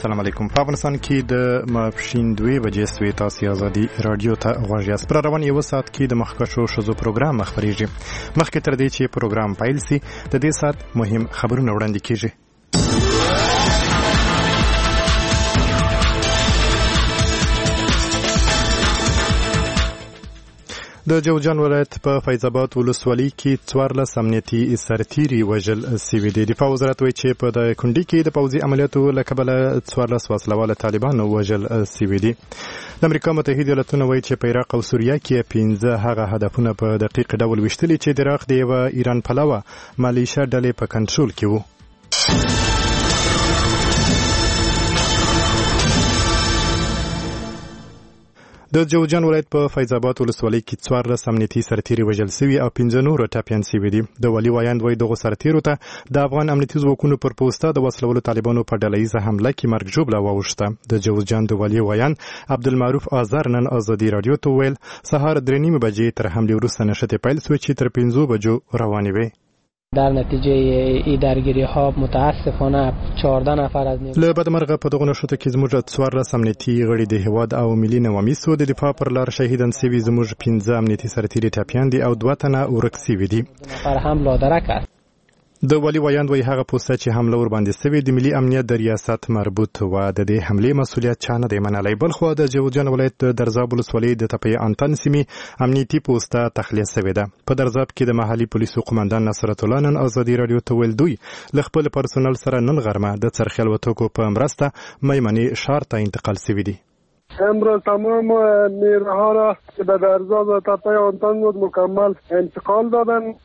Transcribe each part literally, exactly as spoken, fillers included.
السلام علیکم. په افغانستان کې د ماپښین دوه بجې سوي تاسو ازادي رادیو ته غوږ یاست. پر روان یو ساعت کې د مخکښو شذو پروګرام خبرېږي. مخکې تر دې چې پروګرام پیل شي د دې ساعت مهم خبرونه وړاندې کیږي. د جوزجان ولایت په فیض آباد ولسوالۍ کې څوارلس امنیتي سرتیري وژل سوي دي. دفاع وزارت وایي چې په د کونډې کې د پوځي عملیاتو له کبله څوارلس وسله طالبان وژل سوي دي. د امریکا متحده ایالاتونه وایي چې په عراق او سوریه کې پنځه هغه هدفونه په دقیق ډول ویشتلي چې د عراق د یوه ایران پلوه مالیشه ډلې په کنټرول کې وو. د جوزجان ولایت په فیض آباد ولسوالۍ کې څوارلس امنیتي سرتیري وژل سوي او پنځه نور ټپیان سوي دي. د والي وایاند وایي دغو سرتیرو ته د افغان امنیتي ځواکونو پر پوسته د وسلولو طالبانو په ډله ییزه حمله کې مرګ ژوبله واوښته. د جوزجان د والي وایاند عبدالمعروف آذر نن ازادي رادیو ته وویل سهار درې نیمې بجې تر حملې وروسته نښتې پیل سوې چې تر پنځو بجو روانې وې. در نتیجه ای درگیری ها متاسفانه چهارده نفر از نیروی له بدمرغه په دغه نښتو کې زموږ څوارلس امنیتي غړي د هیواد او ملي نواميسو د دفاع پر لار شهیدان سوي، زموږ پنځه امنیتي سرتیري ټپیان دي او دوه تنه ورک سوي دي. نفر هم لادرک است. د والي وایاند وایي هغه پوسته چې حمله ور باندې سوي د ملي امنیت د ریاست مربوط و. د دې حملې مسؤلیت چا نه دی منلی. بل خو د جوزجان ولایت د درزاب ولسوالۍ د تپې انتن سیمې امنیتي پوسته تخلیه سوې ده. په درزاب کې د محلي پولیسو قمندان نصرت الله نن ازادي رادیو ته ویل دوی له خپل پرسونل سره نن غرمه د څرخي الوتکو په مرسته میمنې ښار ته انتقال سوي دي. امروز تمام نیروها را که به درزاب و تپه آنتن بود مکمل انتقال دادن.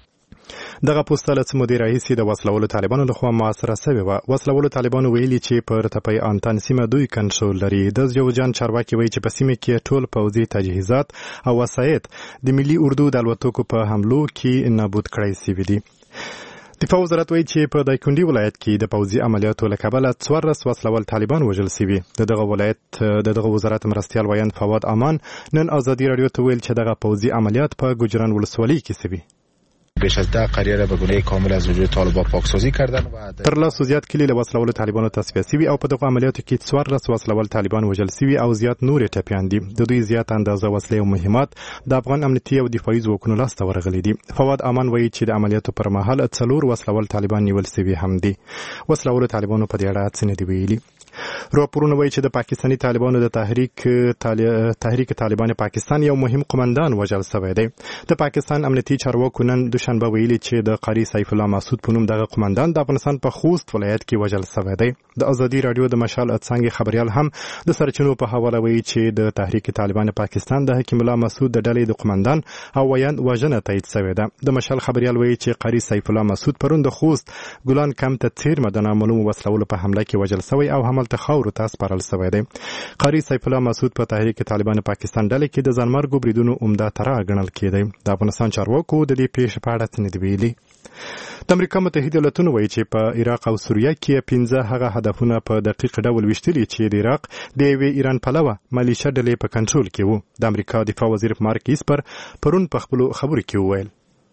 دغه پوسته له څه مودې راهیسې د وسلولو طالبانو لخوا محاصره سوې وه. وسلولو طالبانو ویلي چې پر تپې انتن سیمه دوی کنټرول لري. د جوزجان چارواکي وایي چې په سیمه کې ټول پوځي تجهیزات او وسایط د ملي اردو د الوتکو په حملو کې نابود کړی سوي دي. دفاع وزارت وایي چې په دایکنډي ولایت کې د پوځي عملیاتو له کبله څوارلس وسلول طالبان وژل سوي. د دغه ولایت د دغه وزارت مرستیال وایاند فواد امان نن ازادي رادیو ته ویل چې دغه پوځي عملیات په ګوجران ولسوالۍ کې سوي. بیش از ده قریه را به گونه کامل از وجود طالبان پاکسازی کردن و تر لاسو زیات کلی له وسلولو طالبانو تصفیه سوي او په دغه عملیاتو کې څوارلس وسلول طالبان وژل سوي او زیات نور ټپیان دي. د دوی زیات اندازه وسلې او مهمات د افغان امنیتي او دفاعي ځواکونو لاسته ورغلي دي. فواد امان وایي چې د عملیاتو پر مهال څلور وسلول طالبان نیول سوي هم دي. وسلولو طالبانو په دې اړه څه نه دي ویلي. راپورونه وایي چې د پاکستاني طالبانو د تحریک تحریک طالبان پاکستان یو مهم قمندان وژل شوی دی. د پاکستان امنیتي چارواکو نن دوشنبه ویلي چې د قاری سیف الله مسعود په نوم دغه قمندان د افغانستان په خوست ولایت کې وژل شوی دی. د ازادي رادیو د مشال څنګه خبريال هم د سرچینو په حواله وایي چې د تحریک طالبان پاکستان د حکیم الله مسعود د ډلې د قمندان او ویاند وژنه تایید شوی ده. د مشال خبريال وایي چې قاری سیف الله مسعود پرون د خوست ګلان کمپ ته تیر مدنه معلوم وسلول په حمله کې وژل شوی او حمل ته خاور ته سپارل شوی دی. قاری سیف الله مسعود په تحریک طالبان پاکستان ډلې کې د ځانمرګو بریدونو عمده ترا ګڼل کېدی. د افغانستان چارواکو د دې پیښې په اړه څه نه دي ویلي. د امریکا متحده ایالاتونه وایي چې په عراق او سوریه کې پنځه هغه هدفونه په دقیق ډول ویشتلي چې د عراق د یوې ایران پلوه مالیشه ډلې په کنټرول کې وو. د امریکا دفاع وزیر مارک ایسپر پرون په خپلو خبرو کې وویل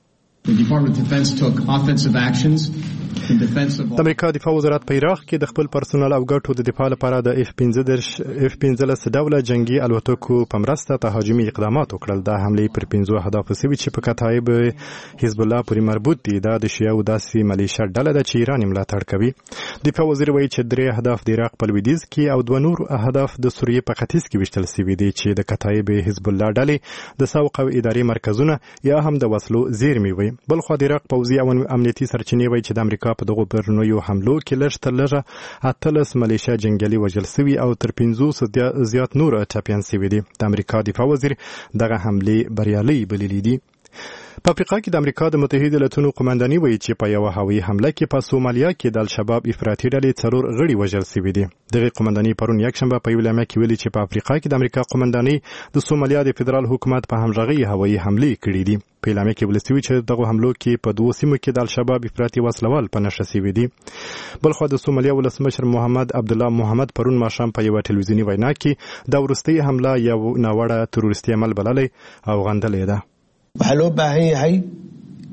د امریکا دفاع وزارت په عراق کې د خپل پرسونل او ګټو د دفاع لپاره د اف پنځلس ډوله جنگي الوتکو په مرسته تهاجمي اقدامات وکړل. دا حملې پر پنځو اهدافو سوي چې په کتایب حزب الله پورې مربوط دي. دا د شیعه او داسې ملیشه ډله ده چې ایران ملاتړ کوي. دفاع وزیر وایي چې درې اهداف د عراق په لویدیځ کې او دوه نور اهداف د سوریې په ختیځ کې ویشتل سوي دي چې د کتایب حزب الله ډلې د سوق او اداري مرکزونه یا هم د وسلو زیرمې وي. بل خو د عراق پوځي او امنیتي سرچینې وایي چې د امریکا په دغو برنویو حملو کې لږ تر لږه اتلس ملیشه جنګیالي وژل سوي او تر پنځوس زیات نور ټپیان سوي دي. د امریکا دفاع وزیر دغه حملې بریالۍ بللي دي. په افریقا کې د امریکا د متحده ایالاتونو قمنداني وایي چې په یوه هوایي حمله کې په سومالیا کې د الشباب افراطي ډلې څلور غړي وژل سوي دي. دغه قمنداني پرون یکشنبه په یو اعلامیه کې ویلي چې په افریقا کې د امریکا قمنداني د سومالیا د فدرال حکومت په همغږۍ هوایي حملې کړې دي. په اعلامیه کې ویل شوي چې دغه حملو کې په دوو سیمو کې د الشباب افراطي وسلوال په نښه سوي دي. بلخو د سومالیا ولسمشر محمد عبدالله محمد پرون ماښام په یوه ټلویزیوني وینا کې د وروستۍ حمله یو ناوړه تروریستي عمل بللی او غندلې ده. حلو باهي هي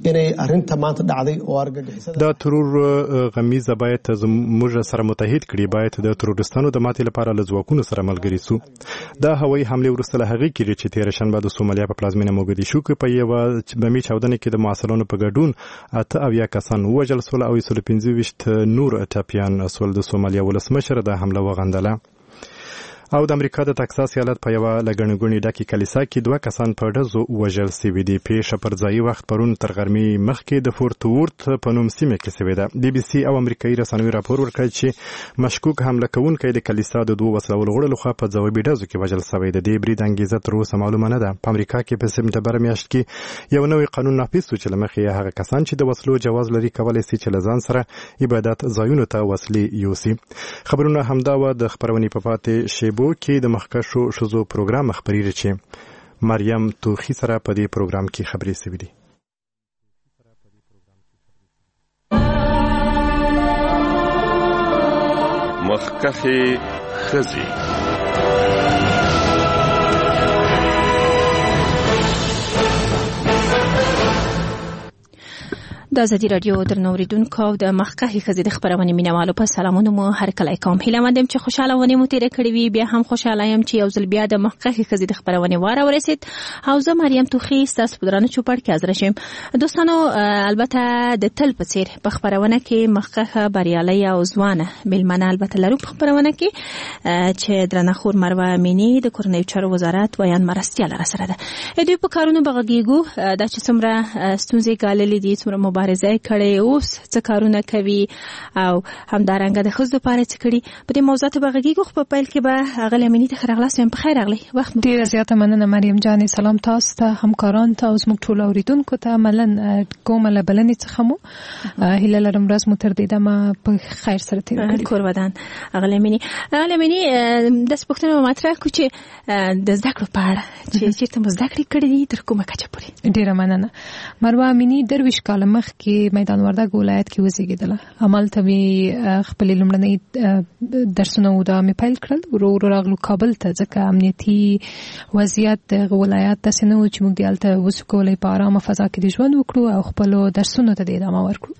inay arinta maanta dhacday oo argagixisada دا ترور غمیزه باید موږ سره متحد کړي، باید د تروریستانو د ماتې لپاره له ځواکونو سره ملګري سو. دا هوایي حمله وروسته له هغې کېږي چې تېره شنبه د سومالیا په پلازمینه موګدیشو کې په یوه بمي چاودنه کې د معسلانو په ګډون اته اویا کسان ووژل سول او یو سل پنځه ویشت نور ټپیان سول. د سومالیا ولسمشر د حمله وغندله. او د امریکا د تکساس ایالت په یوه لګڼګونې ډکې کلیسا کې دوه کسان په ډزو وژل سوي دي. پیښه پر ځایي وخت پرون تر غرمې مخکې د فورت وورت په نوم سیمه کې سوې ده. بي بي سي او امریکایي رسنیو راپور ورکړی چې مشکوک حمله کوونکی د کلیسا د دوه وسله والو لخوا په ځوابي ډزو کې وژل سوی دی. د برید انګیزه تر اوسه معلومه نه ده. په امریکا کې په سپتمبر میاشت کې یو نوی قانون نافذ شو چې له مخې هغه کسان چې د وسلو جواز لري کولی سي چې له ځان سره عبادت ځایونو ته وسلې یوسي. خبرونه همدا و د خبرونې په پاتې شیبو کې د مخکښ شو شزو پروګرام خبرې چې مریم توخی سره په دې پروګرام کې خبرې سوي دي. مخکښ خزي د ازادي رادیو درنوریدونکو او د مخکښې ښځې د خپرونې مینوالو په سلامونو مو هرکلی کوم. هیله مند یم چې خوشحاله ونې مو تېره کړې وي. بیا هم خوشحاله یم چې یو ځل بیا د مخکښې ښځې د خپرونې واره ورسېد او زه مریم توخی ستاسو په درانه چوپړ کې حاضره شوم. دوستانو، البته د تل په څېر په خپرونه کې مخکښه بریالۍ او ځوانه مېلمنه البته لرو په خپرونه کې چې درنه خور مروه امیني د کورنیو چارو وزارت ویان مرستیاله راسره ده. دوی په کارونو به غږېږو دا چې څومره ستونزې ګاللې دي، څومره مبارزه کړې، اوس څه کارونه کوي او همدارنګه د ښځو لپاره څه کړي. په دې موضوعاتو به غږېږو. خو په پیل کې به هغه امیني ته ښه راغلاست وایم. په خیر راغلی. وخت ډېره زیاته مننه مریم جانې. سلام تاسو ته، همکارانو ته او زموږ ټولو اورېدونکو ته مننه کوم له بلنې څخه مو. هیله لرم ورځ مو تر دې دمه په خیر سره تېره کړي. کور ودان. هغه امیني هغه امیني داسې پوښتنه به مطرح کړو چې د زده کړو په اړه چې چېرته مو زده کړې کړې دي، تر کومه کچه پورې؟ ډېره مننه. مروه امیني درویشت کاله مخکې میدان وردګ ولایت کې وزېږېدله. همالته مې خپلې لومړنۍ درسونه دا مې پیل کړل. ورو ورو راغلو کابل ته، ځکه امنیتي وضعیت د هغه ولایت داسې نه و چې موږ دلته وسو کولی په ارامه فضا کې د ژوند وکړو او خپلو درسونو ته د ادامه ورکړو.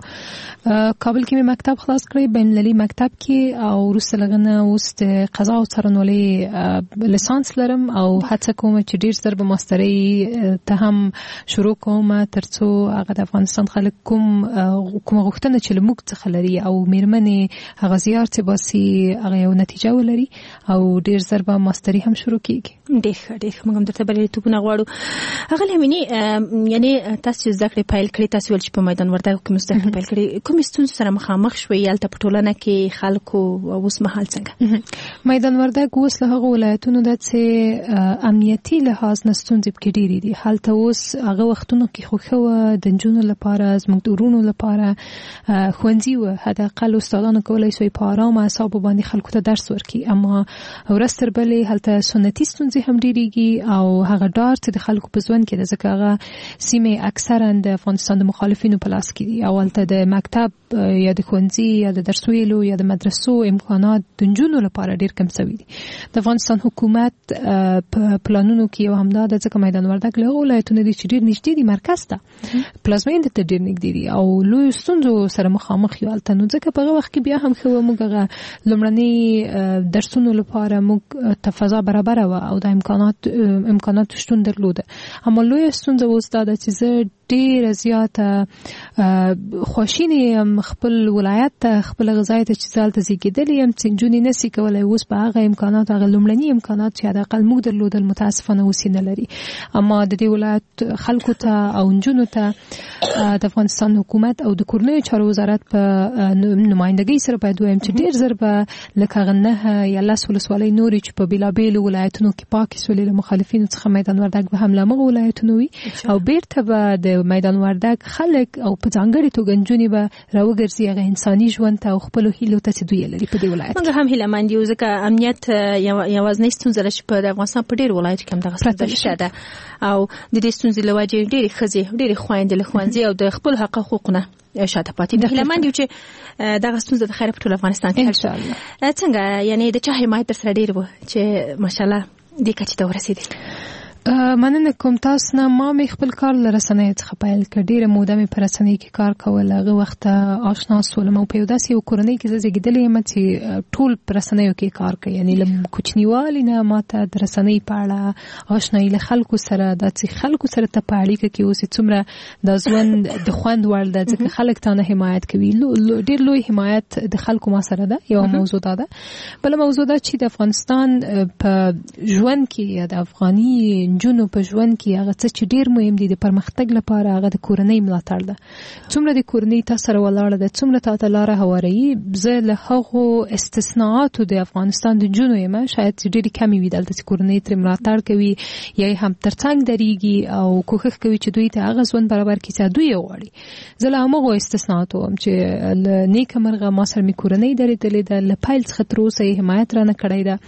کابل کې مې مکتب خلاص کړی، بینالمللي مکتب کې، او وروسته له هغه نه اوس د قضا او څارنوالۍ لیسانس لرم او هڅه کوم چې ډېر ژر به ماسترۍ ته هم شروع کوم تر څو هغه د افغانستان خلک کوم کومه غوښتنه چې له موږ څخه لري او مېرمنې هغه زیار چې باسي هغه یو نتیجه ولري او ډېر ژر به ماستري هم شروع کېږي. ډېر ښه ډېر ښه. موږ هم درته بریالیتوبونه غواړو. هغه امیني، یعنې تاسو چې زده کړې پیل کړې، تاسو ویل چې په میدان وردګو کې مو زده کړې پیل کړې، کومې ستونزو سره مخامخ شوئ هلته په ټولنه کې خلکو اوس مهال څنګه؟ میدان وردګ اوس له هغو ولایتونو ده چې امنیتي لحاظ نه ستونزې پکې ډېرې دي. هلته اوس هغه وختونو کې خو ښه وه، د نجونو لپاره، زموږ د ورونو لپاره ښوونځي وه، حداقل استادانو کولی سوی په ارامه اعصابو باندې خلکو ته درس ورکړي. اما ورځ تر بلې هلته سنتي ستونزې هم ډېرېږي او هغه ډار چې د خلکو په ژوند کې ده، ځکه هغه سیمې اکثرا د افغانستان د مخالفینو په لاس کې دي او هلته د مکتب یا د ښوونځي یا د درس ویلو یا د مدرسو امکانات د نجونو لپاره ډېر کم شوي دي. د افغانستان حکومت په پلانونو کې یو همدا ده، ځکه میدان وردګ له هغو ولایتونو دي چې ډېر نږدې دي مرکز ته، پلازمینې ته ډېر نږدې دي او لویو ستونزو سره مخامخ یو هلته. نو ځکه په هغه وخت کې بیا هم ښه وه، موږ هغه لومړني درسونو لپاره موږ ته فضا برابره وه او د امکانات امکانات شتون درلوده. اما لویه ستونزه اوس دا ده چې زه ډېره زیاته خواشینې یم خپل ولایت ته، خپل غذای ته چې زه هلته زېږېدلې یم، چې نجونې نسي کولی اوس په هغه امکانات، هغه لومړني امکانات چې حداقل موږ درلودل متاسفانه اوس یې نه لري. اما د دې ولایت خلکو ته او نجونو ته د افغانستان حکومت او د کورنیو چارو وزارت په نمایندګۍ سره باید ووایم چې ډېر ژر به لکه هغه نهه یا لس ولسوالۍ نورې چې په بېلابېلو ولایتونو کې پاکې سولې له مخالفینو څخه میدان وردګ به هم له همغو ولایتونو وي او بېرته به د میدان وردګ خلک او په ځانګړې توګه نجونې به راوګرځي هغه انساني ژوند ته او خپلو هیلو ته چې دوی یې لري په دې ولایت. موږ هم هیله مند یو، ځکه امنیت یوازینۍ ستونزه ده چې په افغانستان په ډېرو ولایتو کې همدغه ستونزه شته ده او د دې ستونزې له وجې ډېرې ښځې، ډېرې خویندې له ښوونځي او د خپل حق حقوقونه شاته پاتې دي. هیله مند یو چې دغه ستونزه د خیر په ټول افغانستان کې حل شي. څنګه یعنې د چا حمایت در سره ډېر و چې ماشاءالله دې کچې ته ورسېدې؟ مننه کوم تاسو نه. ما مې خپل کار له رسنیو څخه پیل کړ. ډېره موده مې په رسنیو کې کار کول. هغه وخت آشنا شولم او په یو داسې یو کورنۍ کې زه زیږېدلې یم چې ټول په رسنیو کې کار کوي. یعنی له کوچنیوالي نه ما ته د رسنۍ په اړه آشنایي له خلکو سره دا چې خلکو سره ته په اړیکه کې اوسې څومره د ژوند د خوند وړ ده ځکه خلک تا نه حمایت کوي. ډېر لوی حمایت د خلکو ما سره ده. یو موضوع دا ده. بله موضوع دا چې د افغانستان په ژوند کې یا د افغاني جنو په ژوند کې هغه څه چې ډیر مهم دي د پرمختګ لپاره هغه د کورنۍ ملاتړ ده. څومره د کورنۍ تاسو سره ولاړه ده، څومره تاسو لاره هواري. زه له هغو استثناءاتو د افغانستان د جنو یم شاید ډېری کمی وي دلته چې کورنۍ تر ملاتړ کوي یا هم ترڅنګ درېږي او کوښښ کوي چې دوی ته هغه ژوند برابر کړي چې دوی غواړي. زه له هغو استثناءاتو هم چې له نیکه مرغه ما سره مې کورنۍ درېدلې ده، له پیل څخه تر اوسه یې حمایت رانه کړی ده.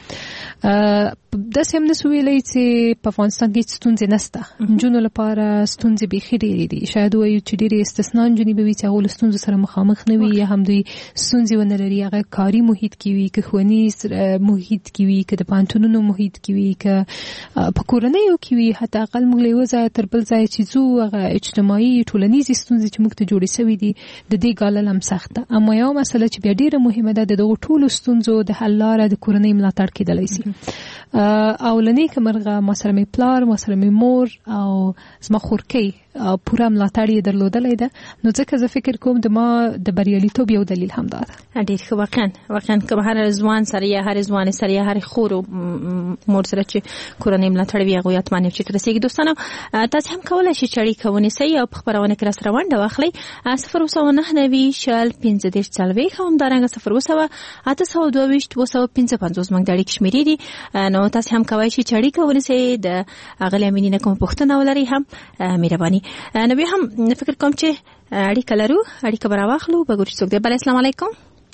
داسې هم نسو ویلی چې په افغانستان کې ستونزې نشته. نجونو لپاره ستونزې بیخي ډېرې دي. شاید وایو چې ډېرې استثنا نجونې به وي چې هغو له ستونزو سره مخامخ نه وي یا هم دوی ستونزې ونه لري. هغه کاري محیط کې وي، که ښوونیز محیط کې وي، که د پوهنتونونو محیط کې وي، که په کورنیو کې وي. حتی اقل موږ له یوه ځایه تر بل ځایه چې ځو هغه اجتماعي ټولنیزې ستونزې چې موږ ته جوړې شوي دي د دې ګالل هم سخت ده. اما یوه مسله چې بیا ډېره مهمه ده د دغو ټولو ستونزو د حل لاره د کورنۍ ملاتړ کېدلی شي. او لنیکه مرغه ما سره مې پلار، ما سره مې مور او زما خورکۍ پوره ملاتړ یې درلودلی ده. نو ځکه زه فکر کوم د ما د بریالیتوب یو دلیل هم دا ده. ډېر ښه. واقعا واقعا که هر ځوان سره یا هر ځوانې سره یا هر خور او مور سره چې کورنۍ ملاتړ وي هغوی حتما یو چېرته رسېږي. دوستانو تاسې هم کولی شئ چې اړیکه ونیسئ او په خپرونه کې راسره ونډه واخلئ. صفر اوه سوه نهه نوي شل پنځه دېرش څلوېښت او همدارنګه صفر اوه سوه اته سوه دوه ویشت اوه سوه پنځه پنځوس زموږ د اړیکې شمېرې دي. نو تاسې هم کولی شئ چې اړیکه ونیسئ. د اغلې امینې نه کومه پوښتنه ولرئ هم مهرباني. نو بیا هم فکر کوم چې اړیکه لرو، اړیکه به راواخلو. به ګورو چې څوک دی. بله السلام علیکم.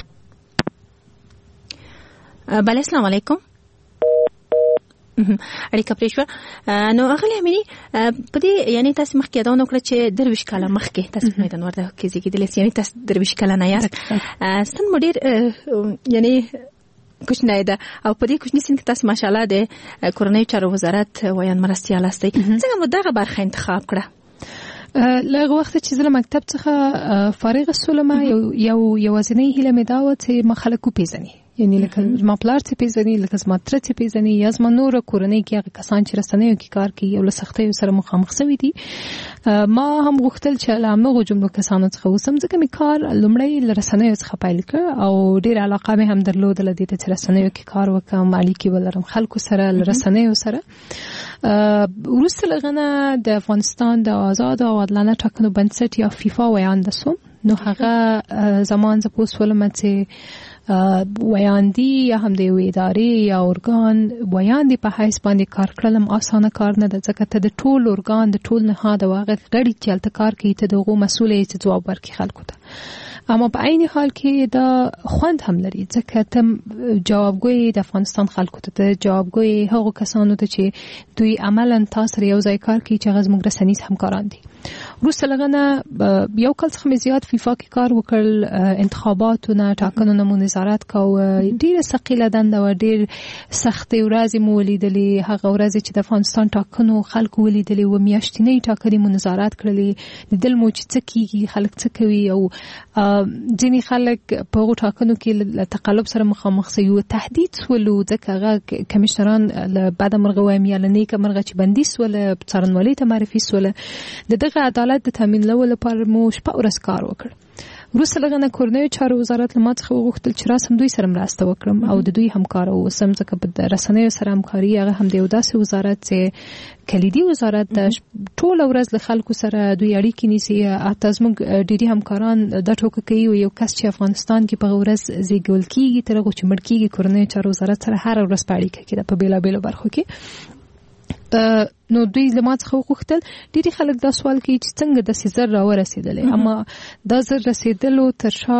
بله السلام علیکم. اړیکه پرې شوه. نو اغلې امینې په دې یعنې تاسې مخکې یادونه وکړه چې درویشت کاله مخکې تاسې په میدان وردګو کې زېږېدلې یاست، یعنې تاسو درویشت کلنه یاست. سن مو ډېر یعنې کوچنی ده او په دې کوچني سن کې تاسو ماشاءالله د کورنۍ چارو وزارت ویان مرستیال یاستئ. څنګه مو دغه برخه انتخاب کړه؟ له هغه وخته چې زه له مکتب څخه فارغه شولم یو یو یوازینۍ هیله مې دا وه چې ما خلک وپېژني. یعنی لکه زما پلار چې پیژني، لکه زما تره چې پیژني، یا زما نوره کورنۍ کې هغه کسان چې رسنیو کې کار کوي او له سختیو سره مخامخ شوي دي. ما هم غوښتل چې له همدغو جملو کسانو څخه اوسم. ځکه مې کار لومړی له رسنیو څخه پیل کړ او ډېره علاقه مې هم درلودله دې ته چې رسنیو کې کار وکړم، اړیکې ولرم خلکو سره، له رسنیو سره. وروسته له هغه نه د افغانستان د آزاد او عادلانه ټاکنو بنسټ یا فیفا ویانده سوم. نو هغه زمان زه پوه شولم چې ویاندي یا هم د یوې ادارې یا ارګان ویاندي په حیث باندې کار کړل هم اسانه کار نه ده. ځکه ته د ټول ارګان د ټول نهاد او هغه غړي چې هلته کار کوي ته د هغو مسؤل یې چې ځواب ورکړي خلکو ته. اما په عین حال کې دا خوند هم لري ځکه ته جوابګوی د افغانستان خلکو ته ته جوابګوی هغو کسانو ته چې دوی عملا تاسو سره یو ځای کار کوي چې هغه زموږ رسنیز همکاران دي. وروسته له هغه نه یو کال څخه مې زیات فیفا کې کار وکړل. انتخاباتونه ټاکنو نه مو نظارت کوه. ډېره ثقیله دنده وه، ډېر سختې ورځې مو ولیدلې. هغه ورځې چې د افغانستان ټاکنو خلکو ولیدلې و میاشتنۍ ټاکنې مو نظارت کړلې. لیدل مو چې څه کېږي، خلک څه کوي او ځینې خلک په هغو ټاکنو کې له تقلب سره مخامخ شوي و، تهدید شولو. ځکه هغه کمیشنران له بده مرغه وایم یا له نیکه مرغه چې بندي شوله، څارنوالۍ ته معرفي شوله. د دغه عدالت د تامینولو لپاره مو شپه ورځ کار وکړ. وروسته له هغه نه کورنیو چارو وزارت له ما څخه وغوښتل چې راسم دوی سره مرسته وکړم او د دوی همکاره واوسم. ځکه په رسنیو سره همکاري هغه هم د یو داسې وزارت چې کلیدي وزارت ده. ټوله ورځ له خلکو سره دوی اړیکې نیسي. حتی زموږ ډېری همکاران دا ټوکه کوي و یو کس چې افغانستان کې په هغه ورځ زیږول کېږي تر هغو چې مړ کېږي کورنیو چارو وزارت سره هره ورځ په اړیکه کې ده په بېلابېلو برخو کې. نو دوی له ما څخه وغوښتل. ډېری خلک دا سوال کوي چې څنګه داسې زر راورسېدلی. اما دا زر رسېدلو تر شا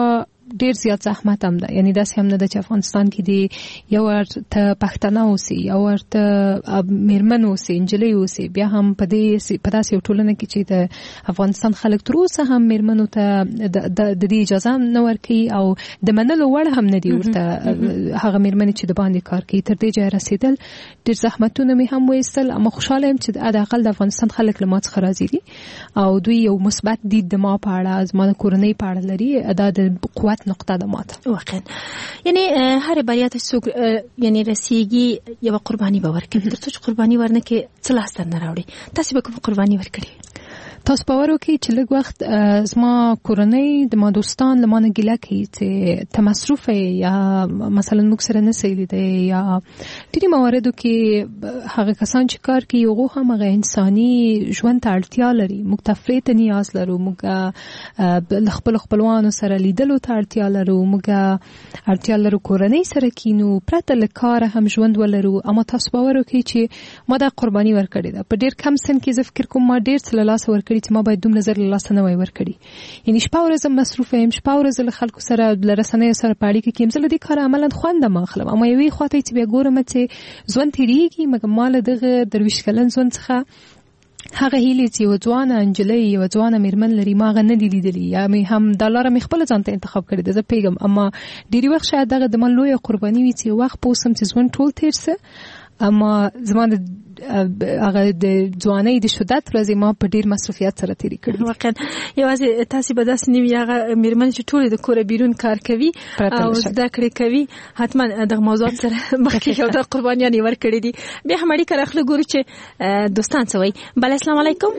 ډیر زیات زحمت هم ده. یعنی داسې هم نه ده چې افغانستان کې دی یو ورته پښتانه اوسي، یو ورته میرمن اوسي، انجلۍ اوسي، بیا هم په دې په داسې یو ټولنه کې چې د افغانستان خلک تر اوسه هم میرمنو ته د دې اجازه هم نه ورکوي او د منلو وړ هم نه دي ورته هغه میرمنې چې د باندې کار کوي. تر دې ځایه رسېدل ډېر زحمتونه مې هم وایستل، اما خوشحاله یم چې حداقل د افغانستان خلک له ما څخه راضي دي او دوی یو مثبت دید د ما په اړه، زما د کورنۍ په اړه لري. دا د قوت نقطه ده ماته واقعا. یعنی هر بریا ته څوک یعنی رسیږي یو قرباني به ورکوي، تر څو چې قرباني ورنکړي څه لاسته نه راوړي. تاسو به کوم قرباني ورکړي؟ تاسو باور وکړئ چې لږ وخت زما کورنۍ د ما دوستان له ما نه ګیله کوي چې ته مصروف یې یا مثلا موږ سره نه سې لیدی، یا ډېرې مواردو کې هغه کسان چې کار کوي هغو هم هغه انساني ژوند ته اړتیا لري، موږ تفریح ته نیاز لرو، موږ له خپلو خپلوانو سره لیدلو ته اړتیا لرو، موږ اړتیا لرو کورنۍ سره کینو، پرته له کاره هم ژوند ولرو. اما تاسو باور وکړئ چې ما دا قرباني ورکړې ده. په ډېر کم سن کې زه فکر کوم ما ډېر څه له لاسه ورکړي چې ما باید دومره زر له لاسه نه وای ورکړي. یعنی شپه ورځ مصروفه یم، شپه ورځ له خلکو سره له رسنیو سره په اړیکه کې یم، زه له دې کاره عملاً خوند هم اخلم. اما یوې خواته چې بیا ګورم چې ژوند تېرېږي، مګر ما له دغه درویشت کلن ژوند څخه هغه هیلې چې یو ځوانه انجلۍ یو ځوانه میرمن لري ما هغه نه دي لیدلي، یا مې هم دا لاره مې خپله ځان ته انتخاب کړې ده، زه پوهېږم. اما ډېرې وخت شاید دغه د ما لویه قرباني وي چې یو وخت پوه سم چې ژوند ټول تېر څه، اما زما د هغه د ځوانۍ د شدت ورځې ما په ډېر مصروفیت سره تېرې کړي. واقعا یوازې تاسې به داسې نه وي هغه میرمنې چې ټولې د کوره بیرون کار کوي او زده کړې کوي، حتما دغه موضوعات سره مخکې یو د قربانیانې ورکړې دي. بیا هم اړیکه راخلو ګورو چې دوستان څه وایي. بله السلام علیکم.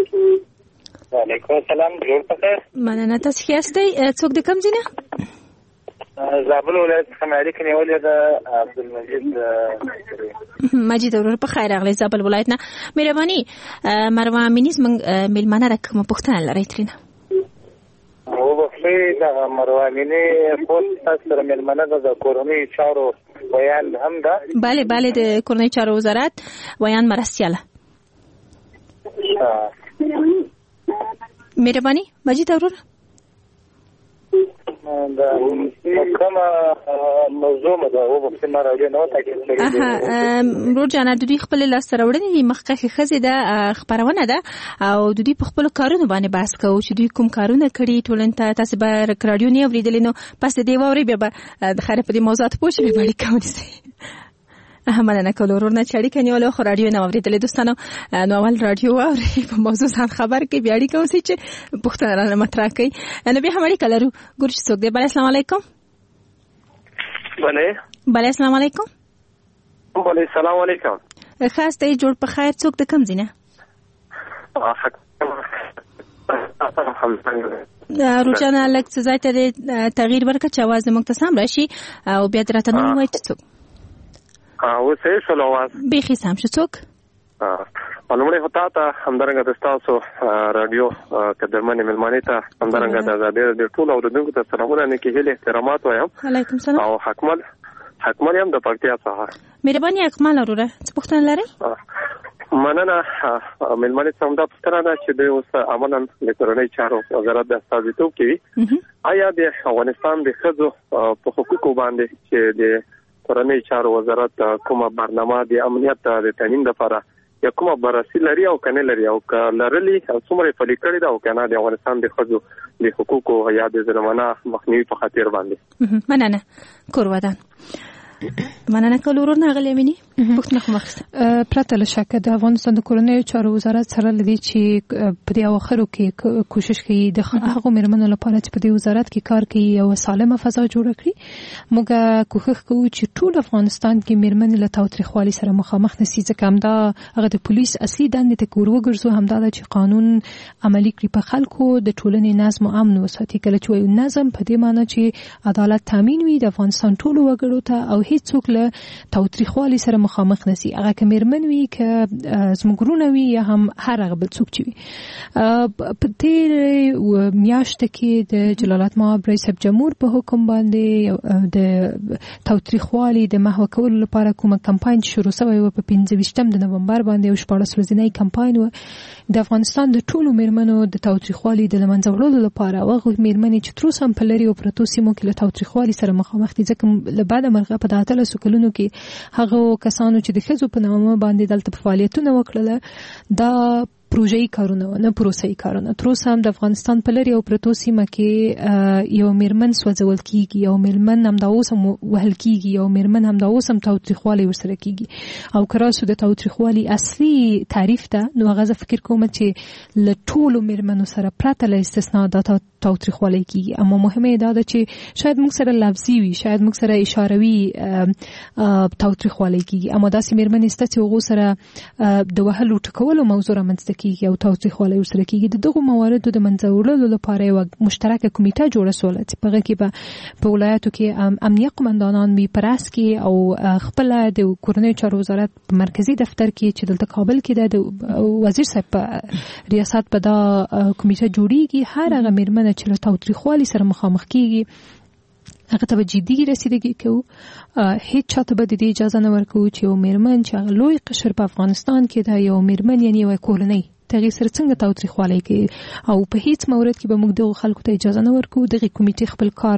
وعلیکم السلام، جوړ پخیر. مننه. تاسو ښه یاستئ؟ څوک د کوم ځای نه؟ زابل ولایت څخه مې اړیکه نیولې ده. عبدالمجید مجید ورور په خیر راغلی زابل ولایت نه. مهرباني مروه امیني زموږ میلمنه را کومه پوښتنه لرئ ترېنه؟ وبخښئ دغه مروه امیني خو تاسو سره میلمنه ده، د کورنۍ چارو ویان هم ده. بله بله، د کورنۍ چارو وزارت ویان مرستیاله. مهرباني مجید ورور دا کومه موضوع ده او په سیمه راځي نو تاکي اها ورور جان د دوی خپل لاس راوړنې دي مخکې خزې ده خبرونه ده او د دوی په خپل کارونو باندې بحث کوو چې دوی کوم کارونه کړي ټولن ته تاسو به رادیو نه اوریدل نو پس د دی ووري به د خره په دې موضوعات پوښتنه به باندې کوي. احمد نه کول ورور نه چړي کني ول خو رادیو نه اوریدل دوستانو نو اول رادیو اوري په موضوع ځان خبر کې بیا اړیکه اوسې چې پوښتنه را مطرح کوي. نو به هم اړیکه لرو ګور چې څوک دی. بل السلام علیکم. بله بل السلام علیکم. بله السلام علیکم. خاص ته جوړ په خیر. څوک د کم زینه؟ روزانه لک څه ځای ته تغییر ورکړه چې आवाज موږ ته سم راشي او بیا درته نو وایي څوک او سه شلواز به خصام شو څوک علمړې هوتا ته همدارنګه د تاسو رادیو قدرمنې ملمانې ته همدارنګه د آزادۍ د ټولو اوریدونکو ته سلامونه نه کېږي احترامات وایم. علیکم سلام. او حکمل حکمل هم د پکتیا څخه. مهرباني حکمل وروره څه پوښتنه لرئ؟ مننه. ملمانې څنګه د پوښتنه ده چې د اوس عملاً د کورنۍ چارو وزارت د استازیتوب کوي. آیا د افغانستان د ښځو په حقوقو باندې چې د کورنۍ چارو وزارت کومه برنامه د امنیت د تامین لپاره یا کومه بررسي لري او کنه لري او لرلي څومره فعالیت کړی دا او کنه د افغانستان د ښځو د حقوقو یا د ظلمانه مخنیوي په خاطر باندې؟ مننه کور ودان. مننه کول ورور نه غلې مني پښتنه خو مخسته پرته له شک د افغانستان د کورنۍ چارو وزارت سره لدی چې په دې اواخرو کې کوشش کوي د هغه مېرمنو لپاره چې په دې وزارت کې کار کوي او سالمه فضا جوړ کړي. موږ کوښښ کوو چې ټول افغانستان کې مېرمنې له تاوتریخوالي سره مخامخ نشي، ځکه همدا هغه د پولیس اصلي دندې ته کور وګرځو، همدا چې قانون عملي کړي په خلکو د ټولنې نظم او امن وساتي. کله چې نظم په دې معنی چې عدالت تامین وي د افغانستان ټولو وګړو ته او هیڅوک له تاوتریخوالي سره مخامخ نسی. هغه که میرمن وي که زموږ وي یا هم هر هغه بل څوک چې وي. په تېرې میاشته کې د جلالت مآب رئیس جمهور په حکم باندې د تاوتریخوالي د محو کولو لپاره کومه کمپاین شروع شوی و په پنځه ویشتم د نومبر باندې او شپاړس ورځنی کمپاین و د افغانستان د ټولو میرمنو د تاوتریخوالي د لمنځه وړلو لپاره. هغه میرمنې چې تر اوسه هم په لرې او پرتو سیمو کې له تاوتریخوالي سره مخامخ دي، ځکه له بعده مرغه په دغه اتلسو کلونو کې هغه کسانو چې د ښځو په نامه باندې دلته فعالیتونه وکړل دا پروژې کارونه نه پروسې کارونه. تر اوسه هم د افغانستان په لرې او پرتو سیمه کې یو میرمن سوځول کیږي، یو میرمن هم دا اوس هم وهل کیږي، یو میرمن هم دا اوس هم تاوتریخوالي ورسره کیږي. او کراسو د تاوتریخوالي اصلي تعریف ته نو هغه زه فکر کوم چې له ټولو میرمنو سره پرته له استثنا دا تاوتریخوالي کیږي. اما مهمه دا ده چې شاید موږ سره لفظي وي، شاید موږ سره اشاروي تاوتریخوالي کیږي، اما داسې میرمنې شته چې هغو سره د وهلو ټکولو موضوع رامنځته کیږي او تاوتریخوالي ورسره کیږي. د دغو مواردو د منځه وړلو لپاره یو مشترکه کمیټه جوړه شوله چې په هغه کې به په ولایاتو کې امنیه قمندانان وي په راس کې او خپل د کورنیو چارو وزارت په مرکزی دفتر کې چې دلته کابل کې د وزیر صاحب په ریاست په دا کمیټه جوړیږي. هر هغه میرمن چې له تاوتریخوالي سره مخامخ کیږي هغه ته به جدي رسیدګي کوو. هیڅ چاته به د دې اجازه نه ورکوو چې یو میرمن چې هغه لوی قشر په افغانستان کې دا یو میرمن یعنی یو کورنۍ تغیر سره څنګه تاوتریخوالي کوي او په هیڅ مورد کې به موږ دغه خلکو ته اجازه نه ورکوو. دغه کمیټې خپل کار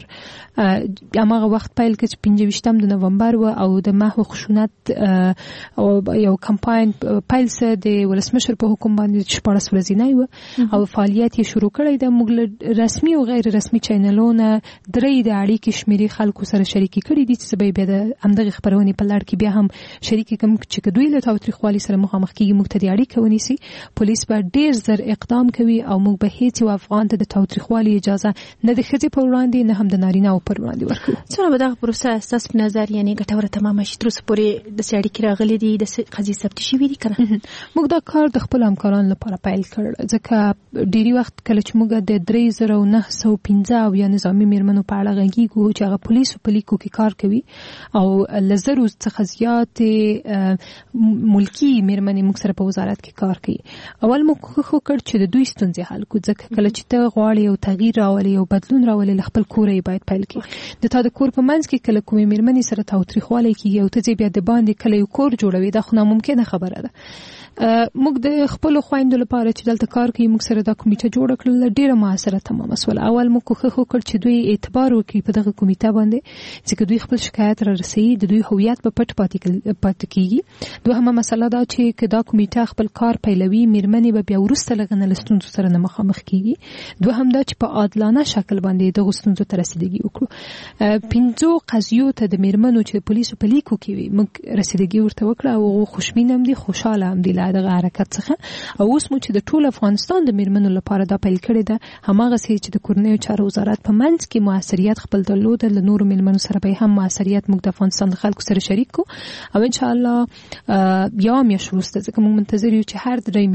هغه وخت پیل کړ چې پنځه ویشتم د نومبر و او د محو خشونت او یو کمپاین پیل سره د ولسمشر په حکم باندې شپاړس ورځې و او فعالیت یې شروع کړی د موږ رسمي او غیر رسمي چینلونو درې د اړیکې شمیرې خلکو سره شریکي کړي دي چې به د همدغه خبرونې په لړ کې بیا هم شریکي کوم چې دوی له تاوتریخوالي سره مخامخ کیږي موږ ته د اړیکې ونیسي. پولیس به ډیر زر اقدام کوي او موږ به هیڅ یو افغان ته د تاوتریخوالي اجازه نه د ښځې پر وړاندې نه هم د نارینه او پر وړاندې ورکوو. څنګه به دغه پروسه ستاسو په نظر یعنی ګټوره تمامه شي؟ تر اوسه پورې داسې اړیکې راغلي دي، داسې قضیې ثبت شوي دي که نه؟ موږ دا کار د خپلو همکارانو لپاره پیل کړ ځکه ډېری وخت کله چې موږ د درې زره او نهه سوه پنځه اویا نظامي میرمنو په اړه غږیږو چې هغه پولیسو په لیکو کې کار کوي او له زرو څخه زیاتې ملکي میرمنې موږ سره په وزارت کې کار کوي. اول موږ خو کړ چې د دوی ستونزې حل کړو ځکه کله چې ته غواړې یو تغییر راولې یو بدلون راولې له خپل کوره یې باید پیل کړې. د تا د کور په منځ کې کله کومې میرمنې سره تاوتریخوالی کېږي او ته ځې بیا د باندې کله یو کور جوړوي دا خو ناممکنه خبره ده. موږ د خپلو خویندو لپاره چې دلته کار کوي موږ سره دا کمیټه جوړه کړله ډېره موثره تمامه شوله. اول موږ کوښښ وکړ چې دوی اعتبار وکړي په دغه کمیټه باندې چې دوی خپل شکایت را رسوي د دوی هویت په پټ پاتې کېږي. دوهمه مسله دا چې که دا کمیټه خپل کار پیلوي میرمنې به بیا وروسته له غنه له ستونزو سره نه مخامخ کېږي. دوهم دا چې په عادلانه شکل باندې دغو ستونزو ته رسیدګي وکړو. پنځو قضیو ته د میرمنو چې پولیسو په لیکو کې وي موږ رسیدګي ورته وکړه او هغو خوشبینه هم دي خوشحاله هم دي دغه حرکت څخه. او اوس مو چې د ټول افغانستان د میرمنو لپاره دا پیل کړی ده هماغسې چې د کورنیو چارو وزارت په منځ کې موثریت خپل درلوده له نورو میرمنو سره به هم موثریت موږ د افغانستان د خلکو سره شریک کو او ان شاء الله یا میاشت وروسته ځکه موږ منتظر یو چې هر درې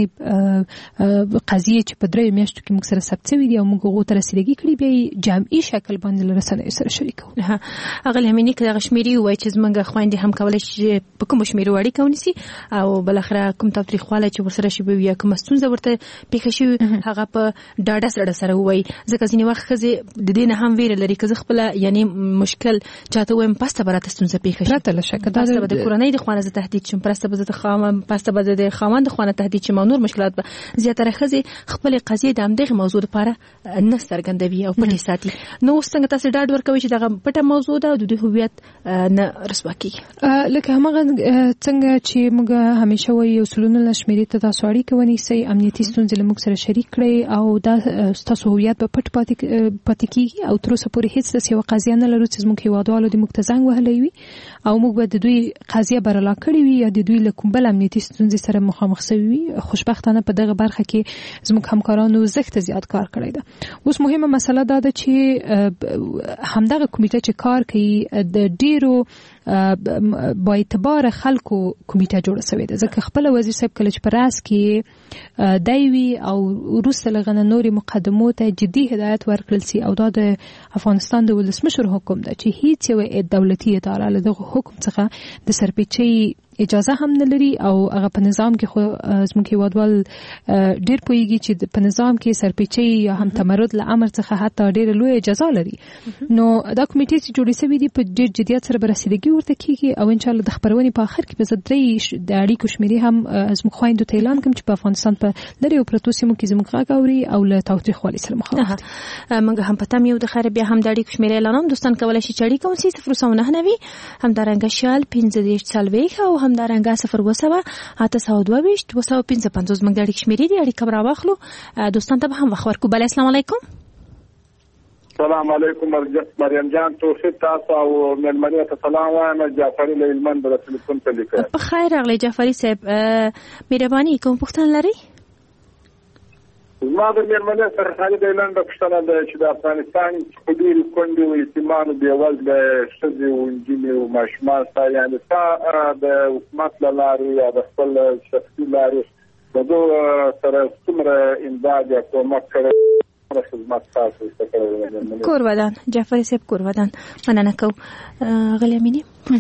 میاشتنۍ قضیې چې په درې میاشتو کې موږ سره ثبت شوي دي او موږ هغو ته رسیدګي کړي بیا جمعي شکل باندې له رسنیو سره شریک کوو. هغه لمنې که دغه شمېرې ووایي چې زموږ خویندې هم کولی شي چې په کومو شمېرو اړیکه ونیسي او بالاخره کوم تاوتریخوالی چې ورسره شوی وي یا کومه ستونزه ورته پیښه شوې هغه په ډاډه زړه سره ووایي. ځکه ځینې وخت ښځې د دې نه هم ویره لري که زه خپله یعنې مشکل چاته ووایم پسته به راته ستونزه پیښه شي، پرته له شکه پسته به د کورنۍ د خوا نه زه تهدید شم، پسته به زه د خاوند پسته به زه د خاوند د خوا نه تهدید شم او نور مشکلات به. زیاتره ښځې خپلې قضیې د همدغې موضوع لپاره نه څرګندوي او پټې ساتي. نو اوس څنګه تاسې ډاډ ورکوئ چې دغه پټه موضوع ده او د دوی هویت نه رسوا کېږي؟ لکه هماغه څنګه چې موږ همیشه وایو یو سلونه له شمېرې ته تاسو اړیکه ونیسئ، امنیتي ستونزې له موږ سره شریک کړئ او دا ستاسو هویت به پټ پاتې کېږي. او تر اوسه پورې هېڅ داسې یوه قضیه نه لرو چې زموږ هېوادوالو دې موږ ته زنګ وهلی وي او موږ به د دوی قضیه برلا کړې وي یا د دوی له کوم بل امنیتي ستونزې سره مخامخ شوي وي. خوشبختانه په دغه برخه کې زموږ همکارانو زښته زیات کار کړی ده. اوس مهمه مسله دا ده چې همدغه کمیټه چې کار کوي د ډېرو با اعتبار خلکو کمیټه جوړه شوې ده. ځکه خپل وزیر صاحب کله چې پراس کې دایوي او وروسته لغنه نوري مقدمو ته جدي هدایت ورکړل سي او دا د افغانستان د ولسمشر حکم ده چې هیڅ یو دولتي اداره له دغه حکم څخه د سرپېچي اجازه هم نه لري او هغه په نظام کې خو زموږ هیوادوال ډېر پوهیږي چې په نظام کې سرپېچي یا هم تمرد له امر څخه حتی ډېره لویه اجازه لري. نو دا کمیټې چې جوړې شوې دي په ډېر جدیت سره به رسیدګي ورته کېږي او انشاءالله د خپرونې په آخر کې به زه درې د اړیکو شمېرې هم زموږ خویندو ته اعلان کړم چې په افغانستان په لرې او پرتو سیمو کې زموږ غږ اوري او له تاوتریخوالي سره مخامخ دي. موږ هم په تم یو د خیر بیا هم د اړیکو شمېرې اعلانوم. دوستان کولی شي چې اړیکه ونیسي صفر سوه نهه نوي همدارنګه شل پنځه دېرش څلوېښت او همدارنګه صفر اووه سوه اته سوه دوه ویشت دوه سوه پنځه پنځوس زموږ د اړیکې شمېرې دي. اړیکه به راواخلو. دوستان ته به هم وخت ورکړو. بله السلام علیکم. السلام علیکم مریم جان توفیق تاسو او مېلمنې ته سلام وایم. جعفري له هلمند د تلیفون ته لیکم. په خیر راغلی جعفري صاحب. مهرباني کوم پوښتنه لرئ؟ زما د مېلمنې سره خالي د لنډه پوښتنه ده چې د افغانستان په ډېرو کونډو او یتیمانو بېوزله ښځې او نجونې او ماشومان ستا یعنې ستا د حکومت له لارې یا د خپل شخصي لارې د دوی سره څومره امداد یا کومک کړی خدمت تاسو ته کور ودان جعفري صاحب کور ودان مننه کو غلی امینی.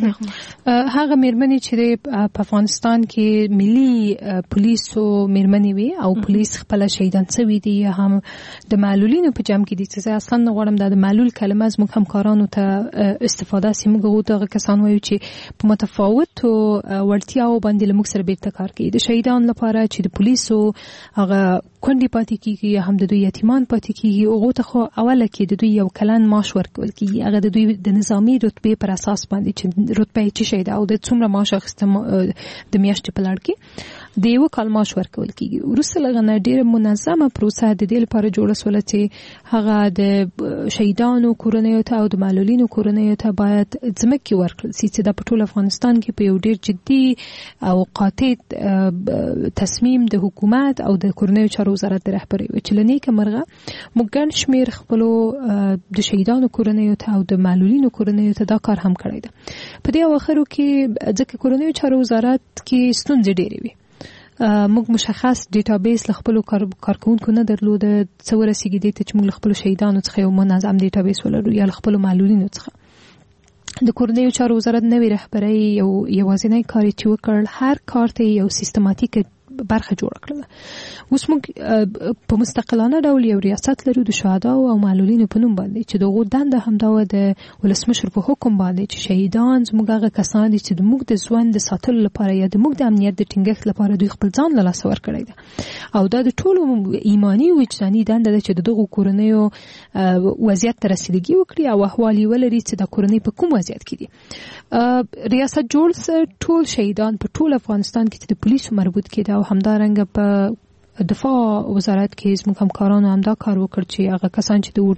هغه مېرمنې چې په افغانستان کې ملي پولیسو مېرمنې وي او پولیس خپل شهیدان شوي دي هم د معلولینو په جمع کې دي چې اصلا نه غواړم د معلول کلمه زموږ همکارانو ته استفاده سي. موږ دغه کسان وایو چې په متفاوتو وړتیاو باندې له موږ سره بیرته کار کوي. د شهیدان لپاره چې د پولیسو هغه کونډې پاتې کېږي یا هم د دوی یتیمان پاتې کېږي هغو ته خو اوله کې د دوی یو کلن معاش ورکول کېږي. هغه د دوی د نظامي رتبې پر اساس باندې چې رتبه یې څه شی ده او د څومره معاش اخیسته د میاشتې په لړ کې د یو کال معاش ورکول کېږي. وروسته له هغه نه ډېره منظمه پروسه د دې لپاره جوړه شوله چې هغه د شهیدانو کورنیو ته او د معلولینو کورنیو ته باید ځمکې ورکړل سي چې دا په ټول افغانستان کې په یو ډېر جدي او قاطع تصمیم د حکومت او د کورنیو چارو وزارت د رهبرۍ و چې له نیکه مرغه موږ ګڼ شمېر خپلو د شهیدانو کورنیو ته او د معلولینو کورنیو ته دا کار هم کړی ده. په دې اواخرو کې ځکه کورنیو چارو وزارت کې ستونزې ډېرې وي. موږ مشخص ډیټابیس له خپلو کارکونکو نه درلوده څه ورسېږي دې ته چې موږ له خپلو شهیدانو څخه یو منظم ډیټابیس ولرو یا له خپلو معلولینو څخه. د کورنیو چارو وزارت نوې رهبرۍ یو یوازینی کار چې وکړ هر کار ته یو سیستماتیک برخه جوړ کړله. اوس موږ په مستقلانه ډول یو ریاست لرو د شهداو او معلولینو په نوم باندې چې دغه دنده همدا و د ولسمشر په حکم باندې چې شهیدان زموږ هغه کسان دي چې د موږ د ژوند د ساتلو لپاره یا د موږ د امنیت د ټینګښت لپاره دوی خپل ځان له لاسه ورکړی ده او دا د ټولو ایمانی او وجداني دنده ده چې دغه کورنیو وضعیت ته رسیدګي وکړي او احوال یې ولري چې د کورنۍ په کوم وضعیت کې دي. ریاست جوړ ټول شهیدان په ټول افغانستان کې چې د پولیسو مربوط کېده او همدارنګه په دفاع وزارت کې زموږ همکارانو هم دا کار وکړ چې هغه کسان چې د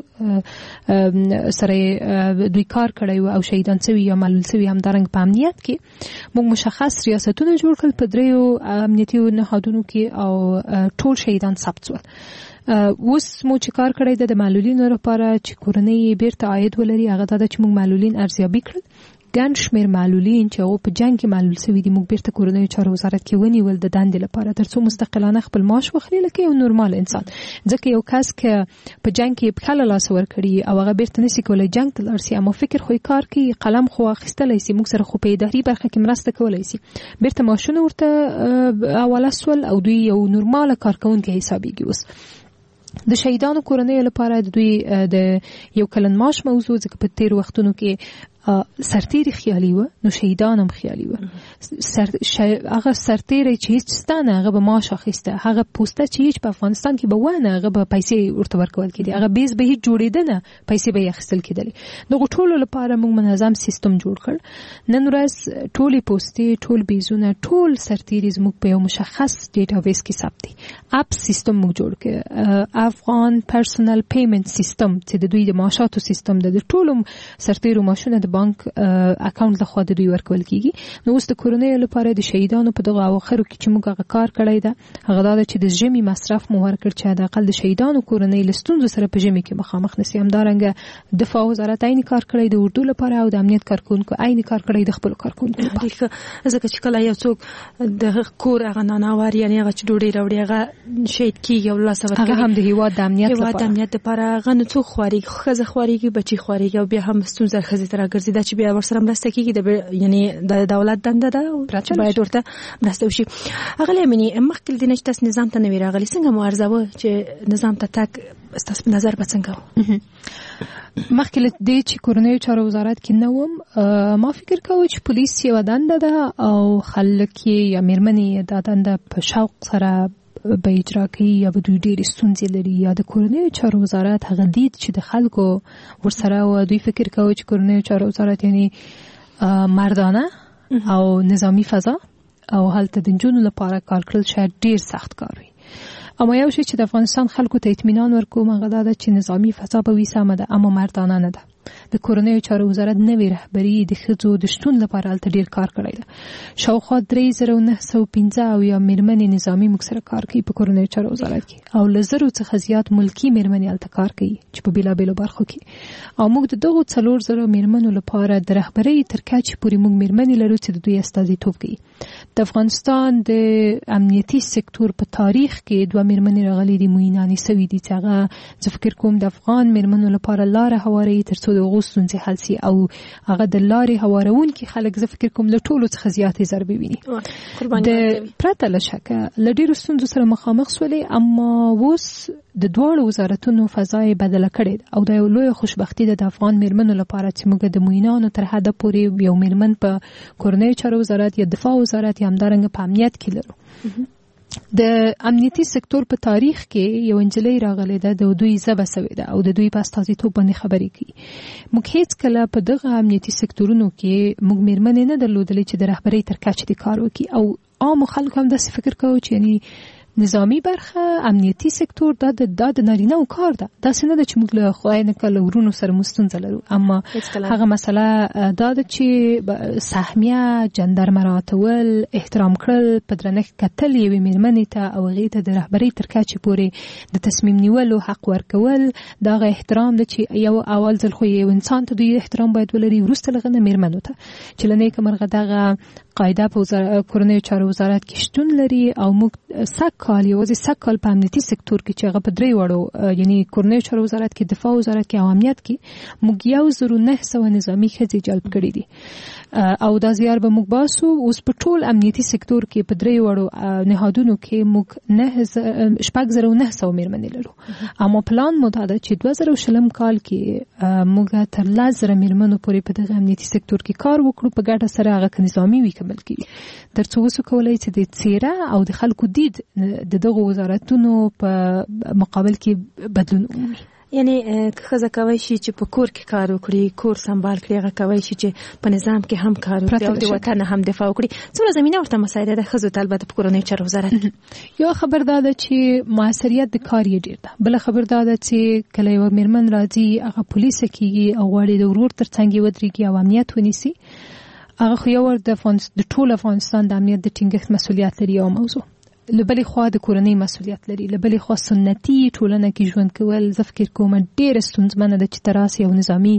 اردو سره دوی کار کړی و او شهیدان شوي یا معلول شوي همدارنګه په امنیت کې موږ مشخص ریاستونه جوړ کړل په دریو امنیتي نهادونو کې او ټول شهیدان ثبت شول. اوس مو چې کار کړی د معلولینو لپاره چې کورنۍ بیرته عاید ولري هغه دا چې موږ معلولین ارزیابي کړل. ګڼ شمېر معلولین چې هغه په جنګ کې معلول شوي دي موږ بیرته کورنیو چارو وزارت کې ونیول د دندې لپاره تر څو مستقلانه خپل معاش واخلي لکه یو نورمال انسان. ځکه یو کس که په جنګ کې پښه له لاسه ورکړي او هغه بیرته نشي کولی جنګ ته لاړ شي اما فکر خو یې کار کوي قلم خو اخیستلی شي موږ سره خو په اداري برخه کې مرسته کولی شي بیرته معاشونه ورته حواله سول او دوی یو نورماله کارکوونکی حسابېږي. اوس د شهیدانو کورنیو لپاره د دوی د یو کلن معاش موضوع ځکه په تېرو وختونو کې سرتیری خیالي و نو شهیدان هم خیالي و. سر هغه سرتیری چې هیڅ ستانه هغه به معاش اخیسته هغه پوسټه چې هیڅ په افغانستان کې به ونه هغه به پیسې ورته ورکول کېدې هغه بیس به هیڅ جوړېده نه پیسې به یې اخیستل کېدلې. دغه ټولو لپاره موږ منظم سیستم جوړ کړ. نن ورځ ټولې پوسټې ټول بیزونه ټول سرتیری زموږ په یو مشخص ډیټابیس کې ثبت دي. اپ سیستم موږ جوړ کړ افغان پرسونل پیمنت سیستم چې د دوی د معاشاتو سیستم د ټولو سرتیرو معاشونه د بانک اکاونټ لخوا د دوی ورکول کیږي. نو اوس د کورنۍ لپاره د شهیدانو په دغه اواخرو کې چې موږ هغه کار کړی ده هغه دا چې د ژمي مصرف مو ورکړ چې د اقل د شهیدانو کورنۍ لستونزو سره په ژمي کې مخامخ نشي. همدارنګه دفاع وزارت عین کار کړی د اردو لپاره او د امنیت کارکونکو عین کار کړی د خپل کارکونکو لپاره. ځکه چې کله یو څوک د کور هغه ناناوار یعنی هغه چې ډوډۍ راوړي هغه شهید کیږي او الله سبحانه هغه هم د هیواد د امنیت لپاره د امنیت لپاره هغه نو څوک خوري خزه خوريږي بچي خوريږي او بیا هم ستونزه خزه تر ګرځي دا چې بیا ورسره مرسته کیږي د یعنی د دولت دنده ده چې باید ورته مرسته وشي. هغه لمني مخکې د نشټس نظام ته نوی راغلی څنګه مبارزه چې نظام ته تک ستاسو په نظر به څنګه مخکې له دې چې کورنۍ چارو وزارت کې نوم ما فکر کوم چې پولیس یو دنده ده او خلک یا میرمنې د دنده په شوق سره به اجرا کوي یا به دوی ډېرې ستونزې لري یا د کورنۍ چارو وزارت هغه دید چې د خلکو ورسره و دوی فکر کوي چې کورنۍ چارو وزارت یعنی مردانه او نظامی فضا او هلته د نجونو لپاره کار کول شاید ډېر سخت کار وي. اما یو شی چې د افغانستان خلکو ته اطمینان ورکوم هغه دا ده چې نظامی فضا به وي سمه ده اما مردانه نه ده. د کورنۍ چارو وزارت نوې رهبری د ښځو د شتون لپاره هلته ډېر کار کړی ده. شاوخوا درې زره او نه سوه پنځه اویا میرمنې نظامي موږ سره کار کوي په کورنۍ چارو وزارت کې او له زرو څخه زیات ملکي میرمنې هلته کار کوي چې په بېلابېلو برخو کې. او موږ د دغو څلور زره میرمنو لپاره د رهبرۍ تر کچې پورې موږ میرمنې لرو چې د دوی استازیتوب کوي. د افغانستان د امنیتي سکتور په تاریخ کې دوه میرمنې راغلي دي معینانې سوي دي چې هغه زه فکر کوم د افغان میرمنو لپاره لاره هواروي تر څو د هغو ستونزې حل سي او هغه د لارې هواروونکي خلک زه فکر کوم له ټولو څخه زیاتې ضربې ویني. د پرته له شکه له ډېرو ستونزو سره مخامخ سولې اما اوس د دواړو وزارتونو فضا یې بدله کړې ده او دا یو لویه خوشبختي ده د افغان میرمنو لپاره چې موږ د معینانو تر حده پورې یو میرمن په کورنۍ چارو وزارت یا دفاع وزارت یا همدارنګه په امنیت کې لرو. د امنیتي سکتور په تاریخ کې یو انجلۍ راغلې ده د دوی ژبه سوې ده او د دوی په استازیتوب باندې خبرې کوي. موږ هیڅ کله په دغه امنیتي سکتورونو کې موږ میرمنې نه درلودلې چې د رهبرۍ تر کچې د کار وکړي او عام خلک هم داسې فکر کوي چې یعنی نظامی برخه امنیتي سکتور دا د د نارینه او کار ده. داسې نه ده چې موږ له خدای نه کله ورونو سره مستونزه لرو اما هغه مسله دا ده چې سهمیه جندر مراتول احترام کړل په درنښت کتل یوې میرمنې ته او هغې ته د رهبرۍ تر کچې پورې د تصمیم نیولو حق ورکول دا هغه احترام ده چې یو اول ځل خو یو انسان ته دوی احترام باید ولري وروسته له هغه نه میرمنو ته چې له نیکه مرغه دغه قاعده په کورنۍ چارو وزارت کې شتون لري او موږ سږ کال یوازې سږ کال په امنیتي سکتور کې چې هغه په درې وړو یعنی کورنۍ چارو وزارت کې دفاع وزارت کې او امنیت کې موږ یو زرو نه سوه نظامي ښځې جلب کړي دي او دا زیار به موږ باسو. اوس په ټول امنیتي سکتور کې په درې وړو نهادونو کې موږ نه شپږ زره او نه سوه میرمنې لرو اما پلان مو دا ده چې دوه زره شلم کال کې موږ تر لس زره میرمنو پورې په دغه امنیتي سکتور کې کار وکړو په ګډه سره هغه که نظامي وي ملکی تر څو وسو کولای چې د څیره او د خلکو دید د دغه وزارتونو په مقابل کې بدلون ومومي. یعنی ښځه کولی شي چې په کور کې کار وکړي کور سنبال کړي هغه کولی شي چې په نظام کې هم کار وکړي او د وطن هم دفاع وکړي. څومره زمینه ورته مساعده ده ښځو ته البته په کورنۍ چارو وزارت؟ یو خبر دا ده چې موثریت د کار یې ډېر ده. بله خبر دا ده چې کله یوه میرمن راځي هغه پولیسه کېږي او غواړي د ورور تر څنګ یې ودرېږي او امنیت ونیسي هغه خو یو ور د ټول افغانستان د امنیت د ټینګښت مسؤلیت لري یو موضوع له بلې خوا د کورنۍ مسؤلیت لري له بلې خوا سنتي ټولنه کې ژوند کول زه فکر کوم ډېره ستونزمنه ده چې ته راسې یو نظامي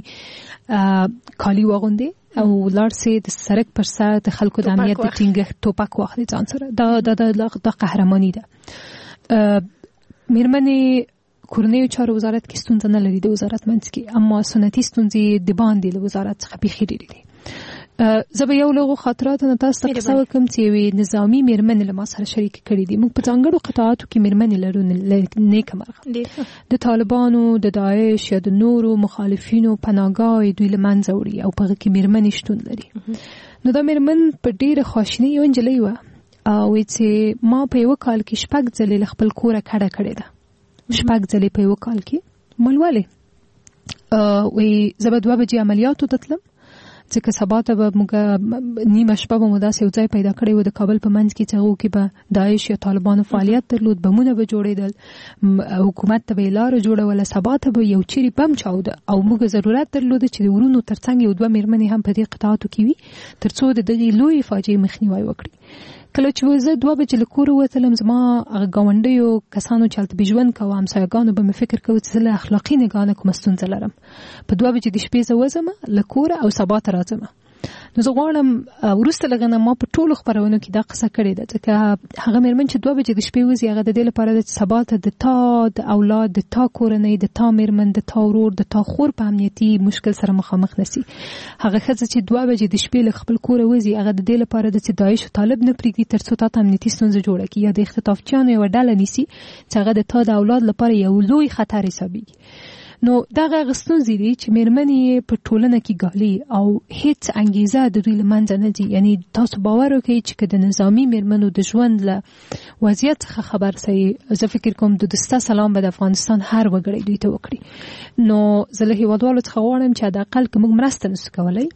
کالي واغوندې او ولاړ سې د سړک پر سر د خلکو د امنیت د ټینګښت ټوپک واخلې ځان سره دا د د قهرماني ده. میرمنې کورنۍ چارو وزارت کې ستونزه نه لري د وزارت منځ کې اما سنتي ستونزې د باندې له وزارت څخه بیخي ډېرې دي. زه به یو لغو خاطرات نه تاسو ته قصه وکړم چې یوې نظامي میرمنې له ما سره شریکې کړي دي. موږ په ځانګړو قطاعاتو کې میرمنې لرو نیکه مرغه د طالبانو د داعش یا د نورو مخالفینو پناهګاه دوی له منځه وړي او په هغه کې میرمنې شتون لري. نو دا میرمن په ډېره خواشینۍ یو نجلۍ وه او چې ما په یوه کال کې شپږ ځلې له خپل کوره کډه کړې ده شپږ ځلې په یوه کال کې مل ولې وایي زه به دوه بجې عملیاتو ته تلم ځکه سبا ته به موږ نیمه شپه به مو داسې یو ځای پیدا کړی و د کابل په منځ کې چې هغو کې به داعش یا طالبانو فعالیت درلود، بمونه به جوړېدل، حکومت ته به یې لاره جوړوله، سبا ته به یو چیرې بم چاوده او موږ ضرورت درلوده چې د ورونو ترڅنګ یو دوه مېرمنې هم په دې قطعاتو کې وي تر څو د دغې لویې فاجعې مخنیوی وکړي. کله چې زه دوه بجې له کوره وتلم، زما هغه ګاونډیو کسانو چې هلته به ژوند کوه، همسایګانو به مې فکر کوه چې زه له اخلاقي نګاه نه کومه ستونزه لرم. په دوه بجې د شپې زه وځم له کوره او سبا ته راځم. نو زه غواړم وروسته لږ نه ما په ټولو خپرونو کې دا قصه کړې ده، ځکه هغه مېرمن چې دوه بجې د شپې وځي هغه د دې لپاره ده چې سبا ته د تا د اولاد، د تا کورنۍ، د تا مېرمن، د تا ورور، د تا خور په امنیتي مشکل سره مخامخ نشي. هغه ښځه چې دوه بجې د شپې له خپل کوره وځي هغه د دې لپاره ده چې داعش او طالب نه پرېږدي تر څو تا ته امنیتي ستونزه جوړه کړي یا د اختطافچیانو یوه ډله نیسي چې هغه د تا د اولاد لپاره یو لوی خطر حسابېږي. نو دغه ستونزې دي چې مېرمنې په ټولنه کې ګالي او هیڅ انګیزه د دوی له منځه نه ځي. یعنی تاسو باور وکړئ چې که د نظامي مېرمنو د ژوند له وضعیت څخه خبر سئ، زه فکر کوم د دوسته سلام به د افغانستان هر وګړی دوی ته وکړي. نو زه له هېوادوالو څخه غواړم چې حداقل که موږ مرسته نسو کولی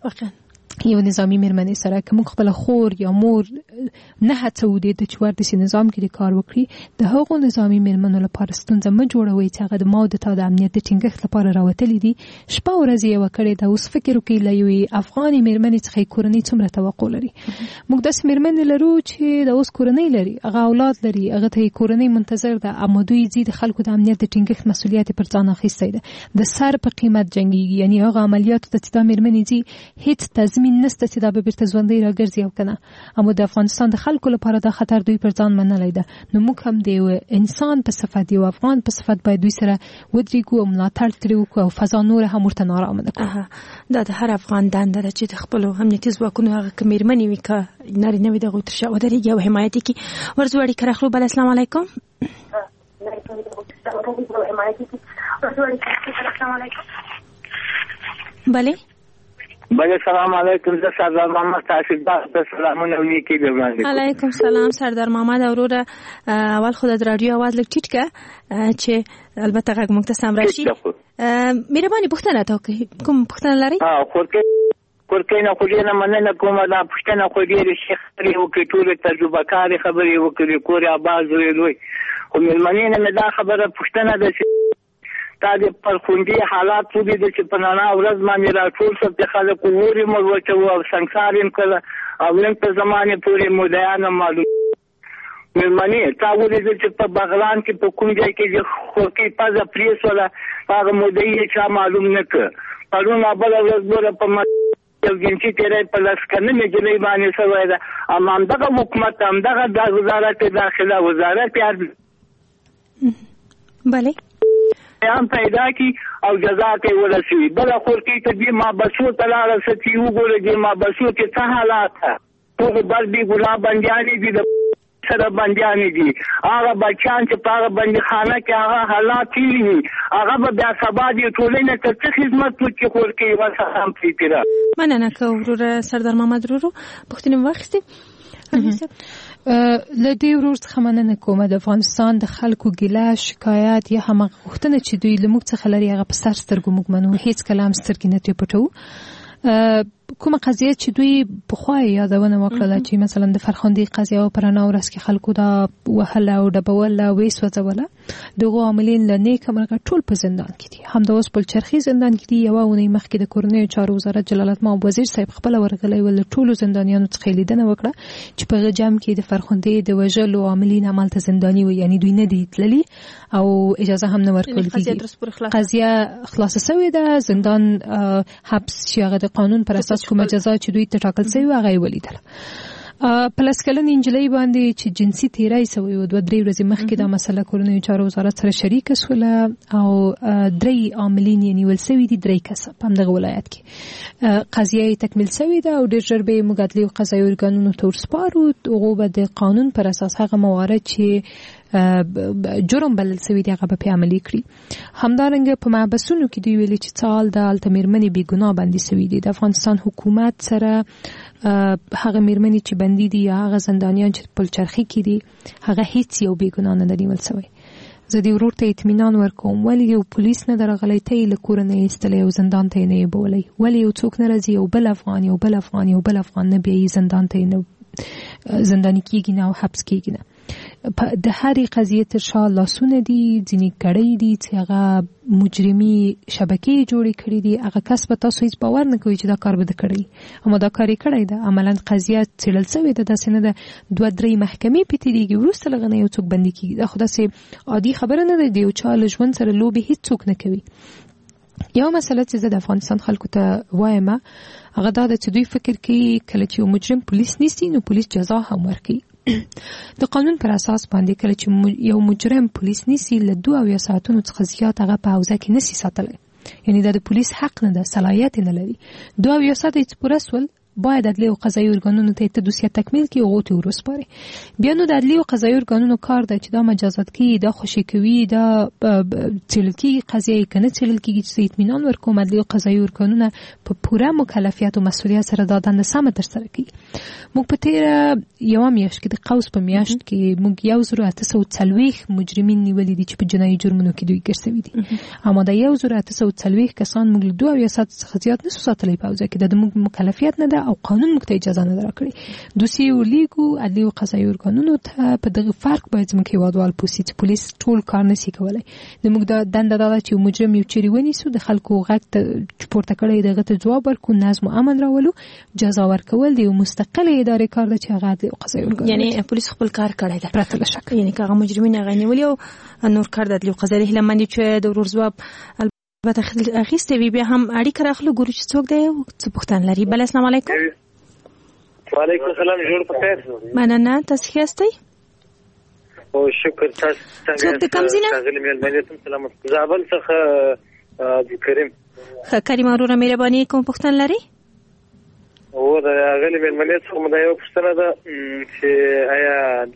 یو نظامی مېرمنې سره، که موږ خپله خور یا مور نه هڅوو دې ته چې ورته نظام کې د کار وکړي، د هغو نظامي مېرمنو لپاره ستونزه مه جوړوئ چې هغه د ما او د تا د امنیت د ټینګښت لپاره راوتلي دي. شپه ورځ یې وکړې ده، اوس فکر وکړئ له یوې افغانې مېرمنې څخه یې کورنۍ څومره توقع لري. موږ داسې مېرمنې لرو چې د اوس کورنۍ لري، هغه اولاد لري، هغه ته یې کورنۍ منتظر ده، اما دوی ځي د خلکو د امنیت د ټینګښت مسؤلیت یې پر ځان اخیستی ده، د سر په قیمت جنګېږي. یعنې هغه عملیاتو ته چې دا مېرمنې ځي هېڅ تضمین نشته چې دا به بیرته ژوندۍ راګرځي او که نه. اما د افغانستان د خلکو لپاره دا خطر دوی پر ځان منلی ده. نو موږ هم د یو انسان په صفت، یو افغان په صفت باید دوی سره ودرېږو او ملاتړ ترې وکړو او فضا نوره هم ورته نارامه نه کړو. دا د هر افغان دنده ده چې د خپلو امنیتي ځواکونو هغه که مېرمنې وي که نارینه وي د هغوی تر شا ودرېږي او حمایت یې کړي. ورځو اړیکه راخلو. بله السلام علیکم. بله بله سلام علیکم. زه سردار محمد تحصیلدار ته سلامونه او نیکي درباندې. علیکم سلام سردار محمد. وروره اول خو د رادیو आवाज لږ ټیټ کړه چې البته غږ موږ ته سم راشي. مهرباني پوښتنه تا کوي، کوم پوښتنه لرئ؟ ها خورکې خورکې نه خو ډېره مننه کوم. دا پوښتنه خو ډېرې ښې خبرې وکړې، ټولې تجربه کارې خبرې وکړې، کور یې آباد لوی لوی. خو مېلمنې نه مې دا خبره پوښتنه ده چې دا د پرخوندي حالات ولیدل چې په نانا ورځ باندې راټول شول چې خلک اور یې مړ وچوه او سنګسار یې کړه او لږ په زمانې پورې مدعیانه معلوم. مېلمنې تا ولیدل چې په بغلان کې په کوم ځای کې د خورکۍ پزه پرېښوله، هغه مدعي یې چا معلوم نه کړ. پرون بله ورځ ګوره په یو جنسي تیری په لس کلنې نجلۍ باندې شوی ده. اما همدغه حکومت، همدغه وزارت داخله، وزارت بله هم پیدا کی او جزا ته ورسوي. بل خورکی ته دی ما بسو تلاله ستی وګوره دی ما بسو کې څه حالات ټول بل دی ګلا بنديانې دي د سره بنديانې دي. هغه بچان چې په بندخانه کې هغه حالات دي هغه به سبا دی ټولنه ته خدمت وکړي. خورکی وسه هم پیټره مننه کوم. ورور سردار محمد ورور پښتنې واخستې له دې ورور څخه مننه کوم. د افغانستان د خلکو ګیله، شکایت یا هم غوښتنه چې دوی له موږ څخه لري هغه په سر سترګو موږ منو، هیڅ کله هم سترګې نه ترې پټوو. کومه قضیه چې دوی پخوا یادونه وکړله چې مثلا د فرخندي قضیه او پرانا ورځ کې خلکو دا وهله او ډبوله ویسوځوله، دغه عاملین له نیکه مرګه ټول په زندان کې دي. هم د اوس پلچرخي زندان کې دي. یوه اونۍ مخکې د کورنیو چارو وزارت جلالت مآب وزیر صاحب خپله ورغلی و، له ټولو زندانیانو څخه یې لیدنه وکړه چې په هغه جمع کې د فرخندي د وژلو عاملین همالته زنداني وي، یعنی دوی نه دي تللي او اجازه هم نه ورکول کېږي. قضیه خلاصه شوې ده، زندان حبس چې هغه د قانون پر اساس کومه جزا چې دوی ته ټاکل شوې وه هغه یې ولیدله. په لس کلنې نجلۍ باندې چې جنسي تیری شوی و، دوه درې ورځې مخکې دا مسله کورنیو چارو وزارت سره شریکه شوله او درې عاملین یې نیول شوي دي، درې کسه په همدغه ولایت کې. قضیه یې تکمیل شوې ده او ډېر ژر به یې موږ عدلي او قضایي ارګانونو ته ورسپارو. هغو به د قانون پر اساس هغه موارد چې جرم بلل شوي دي هغه به پې عملي کړي. همدارنګه په محبسونو کې دوی ویلي چې څه حال ده، هلته مېرمنې بې ګناه بندي شوي دي. د افغانستان حکومت سره هغه مېرمنې چې بندي دي یا هغه زندانیان چې پلچرخي کې دي هغه هیڅ یو بې ګناه نه ده نیول شوی. زه دې ورور ته اطمینان ورکوم، ولې یو پولیس نه درغلی ته یې له کوره نه ایستلی او زندان ته یې نه یې بولی، ولې یو څوک نه راځي یو بل افغان یو بل افغان یو بل افغان نه بیایي زندان ته یې نه زنداني کېږي نه او حبس کېږي نه. د هرې قضیې تر شا لاسونه دي، ځینې کړۍ دي چې هغه مجرمي شبکې جوړې کړي دي. هغه کس به تاسو هیڅ باور نه کوئ چې دا کار به ده کړی، اما دا کار یې کړی ده. عملا قضیه څېړل سوې ده، داسې نه ده دوه درې محکمې پې تېرېږي، وروسته له هغه نه یو څوک بندي کېږي. دا خو داسې عادي خبره نه ده، د یو چا له ژوند سره لوبې هیڅوک نه کوي. یو مسله چې زه د افغانستان خلکو ته وایم هغه دا ده چې دوی فکر کوي کله چې یو مجرم پولیس نیسي نو پولیس جزا هم ورکوي. د قانون پر اساس باندې کله چې یو مجرم پولیس نیسي له دوه اویا ساعتونو څخه زیات هغه په حوزه کې نسی ساتلی، یعنی دا د پولیس حق نه ده، صلاحیت نه لري. دوه اویا ساعت چې پوره سول باید عدلي او قضایي ارګانونو ته تدوسیه تکمیل کړي او هغو ته ورسپاري. بیا نو د عدلي او قضایي ارګانونو کار ده چې دا مجازات کوي، دا خوشي کوي، دا څېړل کېږي قضیه یې که نه څېړل کېږي چې زه اطمینان ورکوم عدلي او قضایي ارګانونه په پوره مکلفیت او مسؤلیت سره دا دنده سمه ترسره کوي. موږ په تېره یوه میاشت کې د قوس په میاشت کې موږ یو زرو اته سوه څلوېښت مجرمین نیولي دي چې په جنایي جرمونو کې دوی ګرځوي دي، اما دا یو زرو اته سوه څلوېښت کسان موږ له دوه اویا ساعتو څخه زیات نسو ساتلی په حوزه کې. دا د موږ مکلفیت نه ده او قانون موږ ته اجازه نه راکړي. دوسیې ولیږو عدلي او قضایي ارګانونو ته. په دغه فرق باید زموږ هېوادوال پوه سي چې پولیس ټول کار نسي کولی. د موږ دا دنده دا ده چې مجرم یو چیرې ونیسو، د خلکو غږ ته چې پورته کړی د هغه ته ځواب ورکړو، نظم او امن راولو. جزا ورکول د یو مستقلې ادارې کار ده چې هغه عدلي او قضایي ارګان، یعنې پولیس خپل کار کړی ده پرته له شک، یعنې که هغه مجرمین هغه نیولي او نور کار د عدلي او قضایي. هیله مند چې د ورور ځواب البته اخیستی وي. بیا هم اړیکه راخلو، ګورو چې څوک دی څه پوښتنه لري. بله السلام علیکم. وعلیکم السلام، جوړ په خیر. مننه، تاسو ښه یاستئ؟ او شکر. تاسو څنګه؟ څوک د کوم ځای نه؟ ښاغلي مېلمنې ته سلامت. زابل څخه عبدالکریم. ښه کریم وروره، مهرباني کوم پوښتنه لري؟ او د ښاغلي مېلمنې څخه مو دا یوه پوښتنه ده چې آیا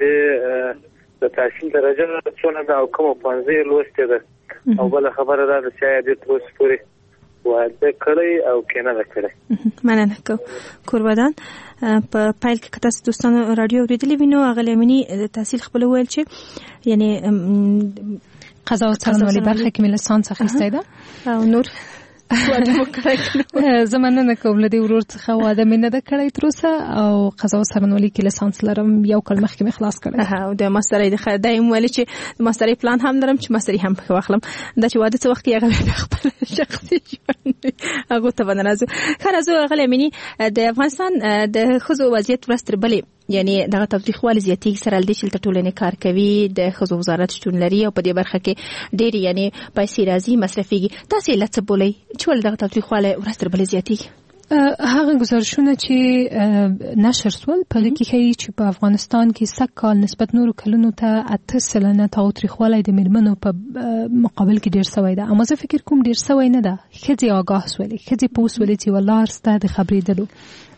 د تحصیل درجه څونه ده او کومه پوهنځۍ لوستې ده، او بله خبره دا ده چې آیا دې تر اوسه پورې واده کړی او که نه ده کړی. مننه کوربدان. په پیل کې که تاسو دوستانو راډیو اورېدلې وي نو اغلې امیني د تحصیل خپله ویل چې یعنې قضا او څارنوالي برخه کې مې لیسانس اخیستی ده او نور واده مو کړی. زه مننه کوم له دې ورور څخه واده مې نه ده کړی تر اوسه، او قضا او څارنوالي کې لیسانس لرم، یو کال مخکې مې خلاص کړی. او د ماسترۍ د دا یم ویلې چې د ماسترۍ پلان هم لرم چې ماسترۍ هم پکې واخلم. دا چې واده څه وخت کې هغه بیا خپل شخصي ژوند هغو ته به نه راځو. ښه راځو اغلې امیني، د افغانستان د ښځو وضعیت ورځ تر بلې یعنی دغه تاوتریخوالی زیاتېږي سره له دې چې دلته ټولنې کار کوي، د ښځو وزارت شتون لري او په دې برخه کې ډېرې یعنې پیسې راځي، مصرفېږي. تاسې علت څه بولئ چې ولې دغه تاوتریخوالی ورځ تر بلې زیاتېږي؟ هغه گزارشونه چې نشر سول په هغې کې ښیي چې په افغانستان کې سږ کال نسبت نورو کلونو ته اته سلنه تاوتریخوالی د مېرمنو په مقابل کې ډېر سوی ده. اما زه فکر کوم ډېر سوی نه ده، ښځې آګاه سولې، ښځې پوه سولې چې یوه لار شته د خبرېدلو.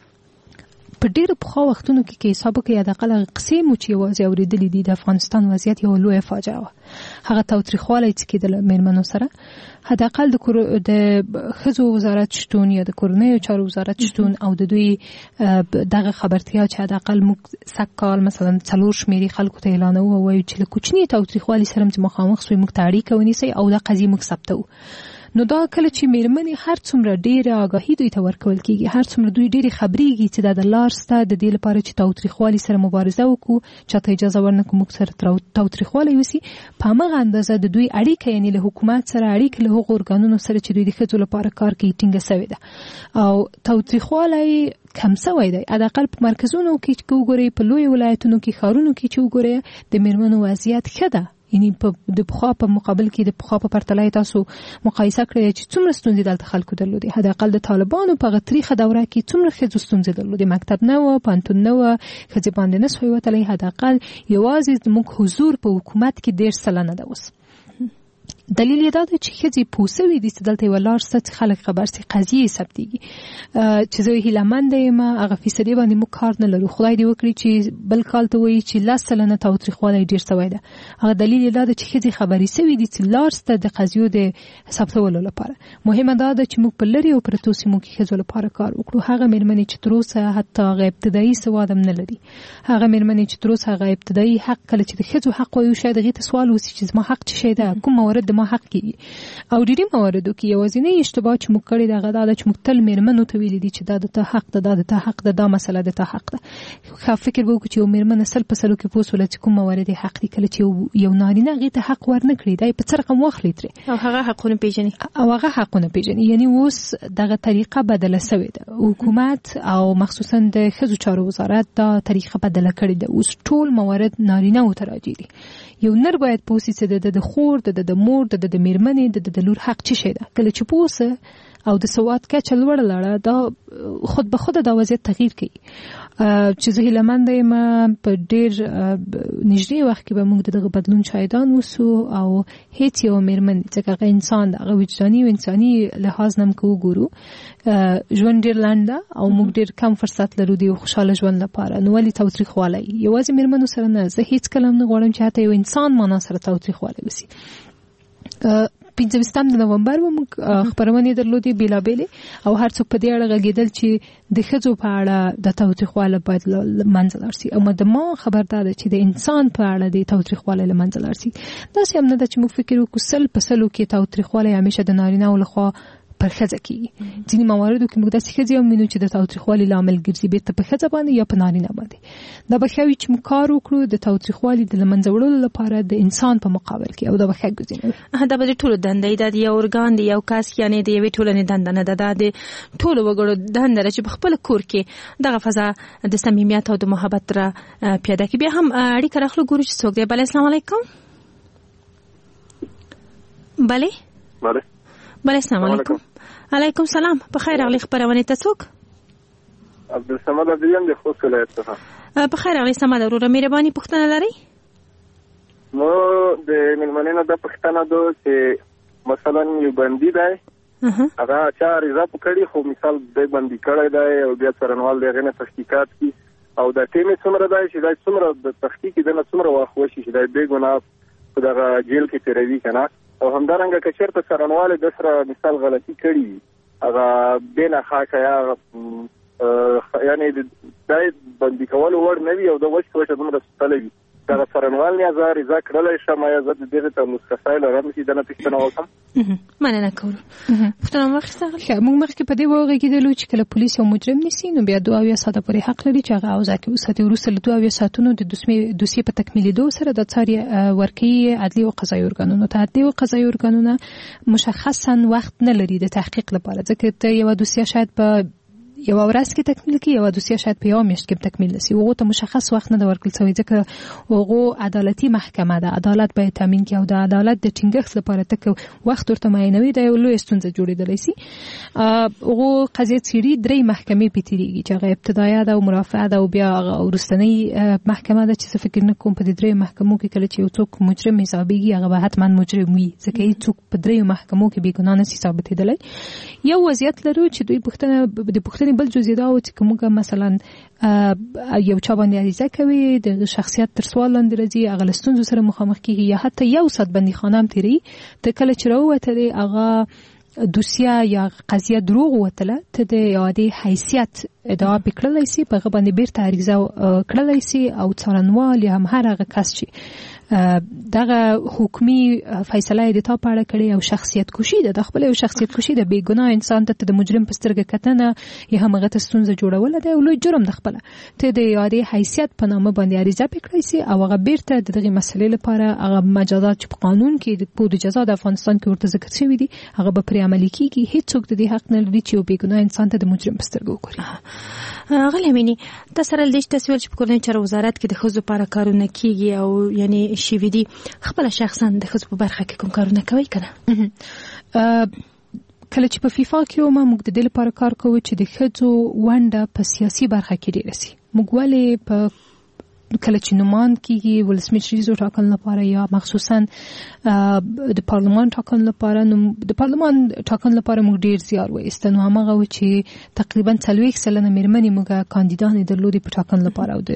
په ډېرو پخوا وختونو کې کې حساب وکړئ حداقل هغه قصې مو چې یوازې اورېدلې دي د افغانستان وضعیت یوه لویه فاجعه وه. هغه تاوتریخوالی چې کېدله مېرمنو سره، حداقل د ښځو وزارت شتون یا د کورنیو چارو وزارت شتون او د دوی دغه خبرتیا چې حداقل موږ سږ کال مثلا څلور شمېرې خلکو ته اعلانوو او وایو چې له کوچني تاوتریخوالي سره هم چې مخامخ سوی موږ ته اړیکه ونیسئ او دا قضیې موږ ثبتوو. نو دا کله چې مېرمنې هر څومره ډېره آګاهي دوی ته ورکول کېږي، هر څومره دوی ډېرې خبرېږي چې دا د لار شته د دې لپاره چې تاوتریخوالي سره مبارزه وکړو، چاته اجازه ورنکړو موږ سره تاوتریخوالی وسي، په همغه اندازه د دوی اړیکه یعنې له حکومت سره اړیکه له هغو ارګانونو سره چې دوی د ښځو لپاره کار کوي ټینګه سوې ده او تاوتریخوالی کم سوی دی. حداقل په مرکزونو کې چې وګورئ، په لویو ولایتونو کې، ښارونو کې چې وګورئ، د مېرمنو وضعیت ښه ده. یعنی په د پخوا په مقابل کې د پخوا په پرتله تاسو مقایسه کړئ چې څومره ستونزې دلته خلکو درلودې. حداقل د طالبانو په هغه تریخه دوره کې څومره ښځو ستونزې درلودې، مکتب نه وه، پوهنتون نه وه، ښځې باندې نه سوی وتلی. حداقل یوازې زموږ حضور په حکومت کې ډېر سلنه ده اوس. دلیل یې دا دی چې ښځې پوسوي دي چې دلته یوه لار شته چې خلک خبر سي قضیې ثبتېږي چې زه هیلهمنده یم هغه فیصدي باندې موږ کار نه لرو خدای دې وکړي چې بل کال ته وایي چې لس سلنه تاوتریخوالی ډېر شوی ده هغه دلیل یې دا دی چې ښځې خبرې سوي دي چې لار شته د قضیو د ثبتولو لپاره مهمه دا ده چې موږ په لرې او پرتو سیمو کې ښځو لپاره کار وکړو هغه مېرمنې چې تر اوسه حتی هغه ابتدایي سواد هم نه لري هغه مېرمنې چې تر اوسه هغه ابتدایي حق کله چې د ښځو حق وایو شاید هغې ته سوال وسي چې زما حق څه شی ده کوم موارد د ما حق کېږي او ډېری مواردو کې یوازینی اشتباه چې موږ کړې ده هغه دا ده چې موږ تل مېرمنو ته ویلي دي چې دا د تا حق ده دا د تا حق ده دا مسله د تا حق ده ښه فکر به وکړو چې یو مېرمنه سل په سلو کې پوه شوله چې کوم موارد یې حق دي کله چې یو نارینه هغې ته حق ورنه کړي دا یې په څه رقم واخلي ترې او هغه حقونه پېژني او هغه حقونه پېژني یعنې اوس دغه طریقه بدله سوې ده حکومت او مخصوصا د ښځو چارو وزارت دا طریقه بدله کړې ده اوس ټول موارد نارینه‌و ته راجع دي یو نر باید پوه شي چې د خور د د مور د د مېرمنې د د لور حق څه شی ده کله چې پوه سه او د سواد کچه لوړه لاړه دا خود به خود دا وضعیت تغییر کوي چې زه هیلهمنده یم په ډېر نږدې وخت کې به موږ دغه بدلون شاهدان اوسو او هیڅ یو مېرمن ځکه هغه انسان د هغه وجداني او انساني لحاظ نه هم که وګورو ژوند ډېر لنډ ده او موږ ډېر کم فرصت لرو د یو خوشحاله ژوند لپاره نو ولې تاوتریخوالی یوازې مېرمنو سره نه زه هېڅکله هم نه غواړم چې حتی یو انسان معنا سره تاوتریخوالی وسي پنځه ویشتم د نومبر به موږ خپرونې درلودې بېلابېلې او هر څوک په دې اړه غږېدل چې د ښځو په اړه د تاوتریخوالي باید له منځه لاړ شي او د ما خبر دا ده چې د انسان په اړه د تاوتریخوالي له منځه لاړ شي داسې هم نه ده چې موږ فکر وکړو سل په سلو کې تاوتریخوالی همیشه د نارینه‌و لخوا پر ښځه کېږي ځینې مواردو کې موږ داسې ښځې هم وینو چې د تاوتریخوالي لامل ګرځي بېرته په ښځه باندې یا په نارینه باندې دا به ښه وي چې موږ کار وکړو د تاوتریخوالي د له منځه وړلو لپاره د انسان په مقابل کې او دا به ښه ګزینه وي دا به د ټولو دنده دا د یو ارګان د یو کس یعنې د یوې ټولنې دنده نه ده دا د ټولو وګړو دنده ده چې په خپل کور کې دغه فضا د صمیمیت او د محبت را پیاده کړي بیا هم اړیکه راخلو ګورو چې څوک دی بله السلام علیکم بله بله بله السلام علیکم علیکم سلام په خیر راغلی خپرونې ته څوک عبدالصمد ادریان د خوست ولایت څخه په خیر راغلی صمد وروره مهرباني پوښتنه لرئ نو د مېلمنې نه دا پوښتنه ده چې مثلا یو بندي دی هغه چا رضا کړي خو مثال دی بندي کړی دی او بیا څارنوال د هغې نه تحقیقات کړي او دا ټیم یې څومره دی چې دا څومره د تحقیق یې دنه څومره وخت وشي چې دا بې ګناه په دغه جیل کې تېروي که نه او همدارنګه که چېرته څارنوال د سره مثال غلطي کړي هغه بې نخاکه یا یعنې دا بندي کولو وړ نه وي او د وچ په وچه دومره سوتلی وي دغه څارنوال نه زه رضا کړلی شم یا زه د دغې ته مسکسی لرم چې دنه پوښتنه وکړم مننه کوو پوښتنه مو واخیسته ښه موږ مخکې په دې وغږېدلو چې کله پولیس یو مجرم نیسي نو بیا دوه اویا ساعته پورې حق لري چې هغه اوضاع کې وساتي وروسته له دوه اویا ساعتونو د دوسیې په تکمیلېدو سره دا څار ورکوي عدلي او قضایي ارګانونو ته عدلي او قضایي ارګانونه مشخصا وخت نه لري د تحقیق لپاره ځکه ته یوه دوسیه شاید په یو ورځ کې تکمیل کی یو دوسیه شاید په یو میاشت کې تکمیل نشي هغه ته مشخص وخت نه ورکړل شوی ځکه هغه عدالتي محکمه ده عدالت به تامین کوي او د عدالت د ټینګښت لپاره تک وخت ورته معینوي د یو لوی ستونزه جوړېدلی شي هغه قضیه چیرې درې محکمې پیتریږي چې هغه ابتدایي ده او مرافعه ده او بیا ورستنی محکمه ده چې فکر نه کوم په دې درې محکمو کې کله چې یو څوک مجرم حسابيږي هغه به حتما مجرم وي ځکه هیڅ څوک په درې محکمو کې بې ګناه نشي ثابتېدلی یو وضعیت لرو چې دوی پوښتنه د پوښتنې بل جزء دا و چې کومه مثلا یو چا باندې عریضه کوي د شخصیت تر سوال لاندې راځي هغه له ستونزو سره مخامخ کیږي یا حتی یو ساعت بندیخانه هم تیری ته کله چې راووتلې هغه دوسیه یا قضیه دروغ وتله ته د عادي حیثیت ادعا پکړلای شي په هغه باندې بیرته عریضه کړلای شي او څارنوال یا هم هر هغه کس چې دغه حکومي فیصله د تا په اړه کړې او شخصیت کشي ده د خپل یو شخصیت کشي د بې ګناه انسان ته د مجرم په سترګه کتنه یا هم هغه ته ستونزه جوړول ده او لوی جرم د خپله ته د عادي حیثیت په نامه باندې عریضه پکړی شي او هغه بیرته د دغه مسلې لپاره هغه مجازات چې په قانون کې د پود جزا د افغانستان کې ورته ذکر شوی دي هغه به پرې عملي کیږي هیڅ څوک د دې حق نه لري چې یو بې ګناه انسان ته د مجرم په سترګه وګوري غلی مینی تاسو سره د تسویل چې په کورنۍ چارو وزارت کې د ښځو لپاره کارونه کیږي او یعنی شوی دي خپل شخصا د ښځو په برخه کې کوم کارونه کوي کنه کله چې په فیفا کې ومه موږ د دې لپاره کار کوو چې د ښځو ونډه په سیاسي برخه کې ډېره شي موږ ولې په کله چې نومان کیږي ولسمشریزو ټاکل لپاره یا مخصوصا د پارلمان ټاکل لپاره، نو د پارلمان ټاکل لپاره موږ ډیر زیار وایستو. نو هغه و چې تقریبا څلوېښت سلنه میرمنې موږ کاندیدانې درلودې په ټاکل لپاره او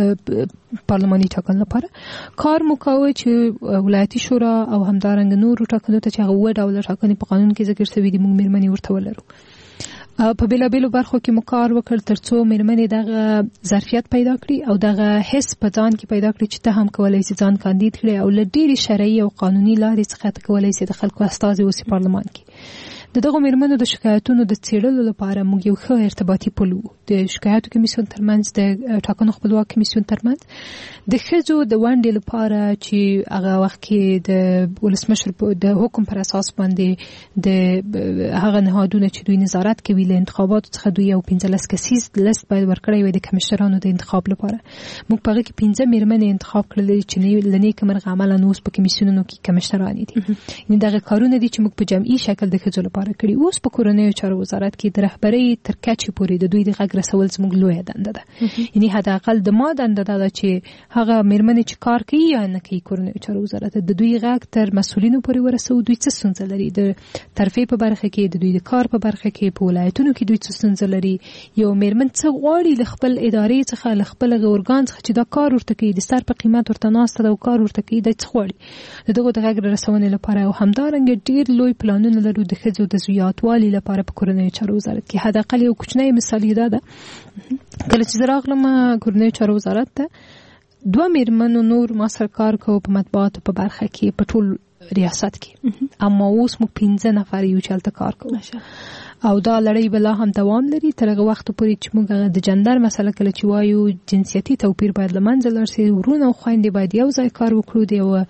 د پارلماني ټاکل لپاره. کار مو کاوه چې ولایتي شورا او همدارنګه نورو ټاکنو ته چې هغه اووه ډوله ټاکنې په قانون کې ذکر شوي دي موږ میرمنې ورته ولرو. په بیلابیلو برخو کې مو کار وکړ ترڅو میرمنې دغه ظرفیت پیدا کړي او دغه حس په ځان کې پیدا کړي چې ته هم کولای شې ځان کاندید کړي او له ډېرې شرعي او قانوني لارې څخه ته کولای شې د خلکو استازي اوسې پارلمان کې. د دغو میرمنو د شکایتونو د څېړلو لپاره موږ یو ښه ارتباطي پل وو د شکایتو کمیسیون ترمنځ، د ټاکنو خپلواک کمیسیون ترمنځ، د ښځو د ونډې لپاره چې هغه وخت کې د ولسمشر د حکم پر اساس باندې د هغه نهادونه چې دوی نظارت کوي له انتخاباتو څخه دوی یو پنځلس کسیز لیست باید ورکړی وي د کمشنرانو د انتخاب لپاره. موږ په هغه کې پنځه میرمنې انتخاب کړلې چې له نیکه مرغه عمله اوس په کمیسیونونو کې کمشنرانې دي. یعنې دغه کارونه دي چې موږ په جمعي شکل د ښځو لپاره کړي. اوس په کورنیو چارو وزارت کې د رهبرۍ تر کچې پورې د دوی د غږ رسول زموږ لویه دنده ده. یعنې حداقل د ما دنده دا ده چې هغه میرمنې چې کار کوي یا نه کوي کورنیو چارو وزارت د دوی غږ تر مسؤلینو پورې ورسوو. دوی څه ستونزه لري د ترفیع په برخه کې، د دوی د کار په برخه کې، په ولایتونو کې دوی څه ستونزه لري، یو میرمن څه غواړي له خپل ادارې څخه، له خپل ارګان څخه چې دا کار ورته کوي، د سر په قیمت ورته ناسته ده او کار ورته کوي، دا څه غواړي. د دغو د غږ رسونې لپاره او همدارنګه ډېر لوی پلانونه لرو د ښځو د زیاتوالي لپاره په کورنیو چارو وزارت کې. حداقل یو کوچنی مثال یې دا ده، کله چې زه راغلم کورنیو چارو وزارت ته دوه میرمنو نور ما سره کار کوو په مطبوعاتو په برخه کې په ټول ریاست کې، اما اوس موږ پنځه نفر یو چې هلته کار کوو او دا لړۍ به لا هم دوام لري تر هغه وخته پورې چې موږ د جندر مسله کله چې وایو جنسیتي توپیر باید له منځه لاړ شي، ورونه او خویندې باید یو ځای کار وکړو د یو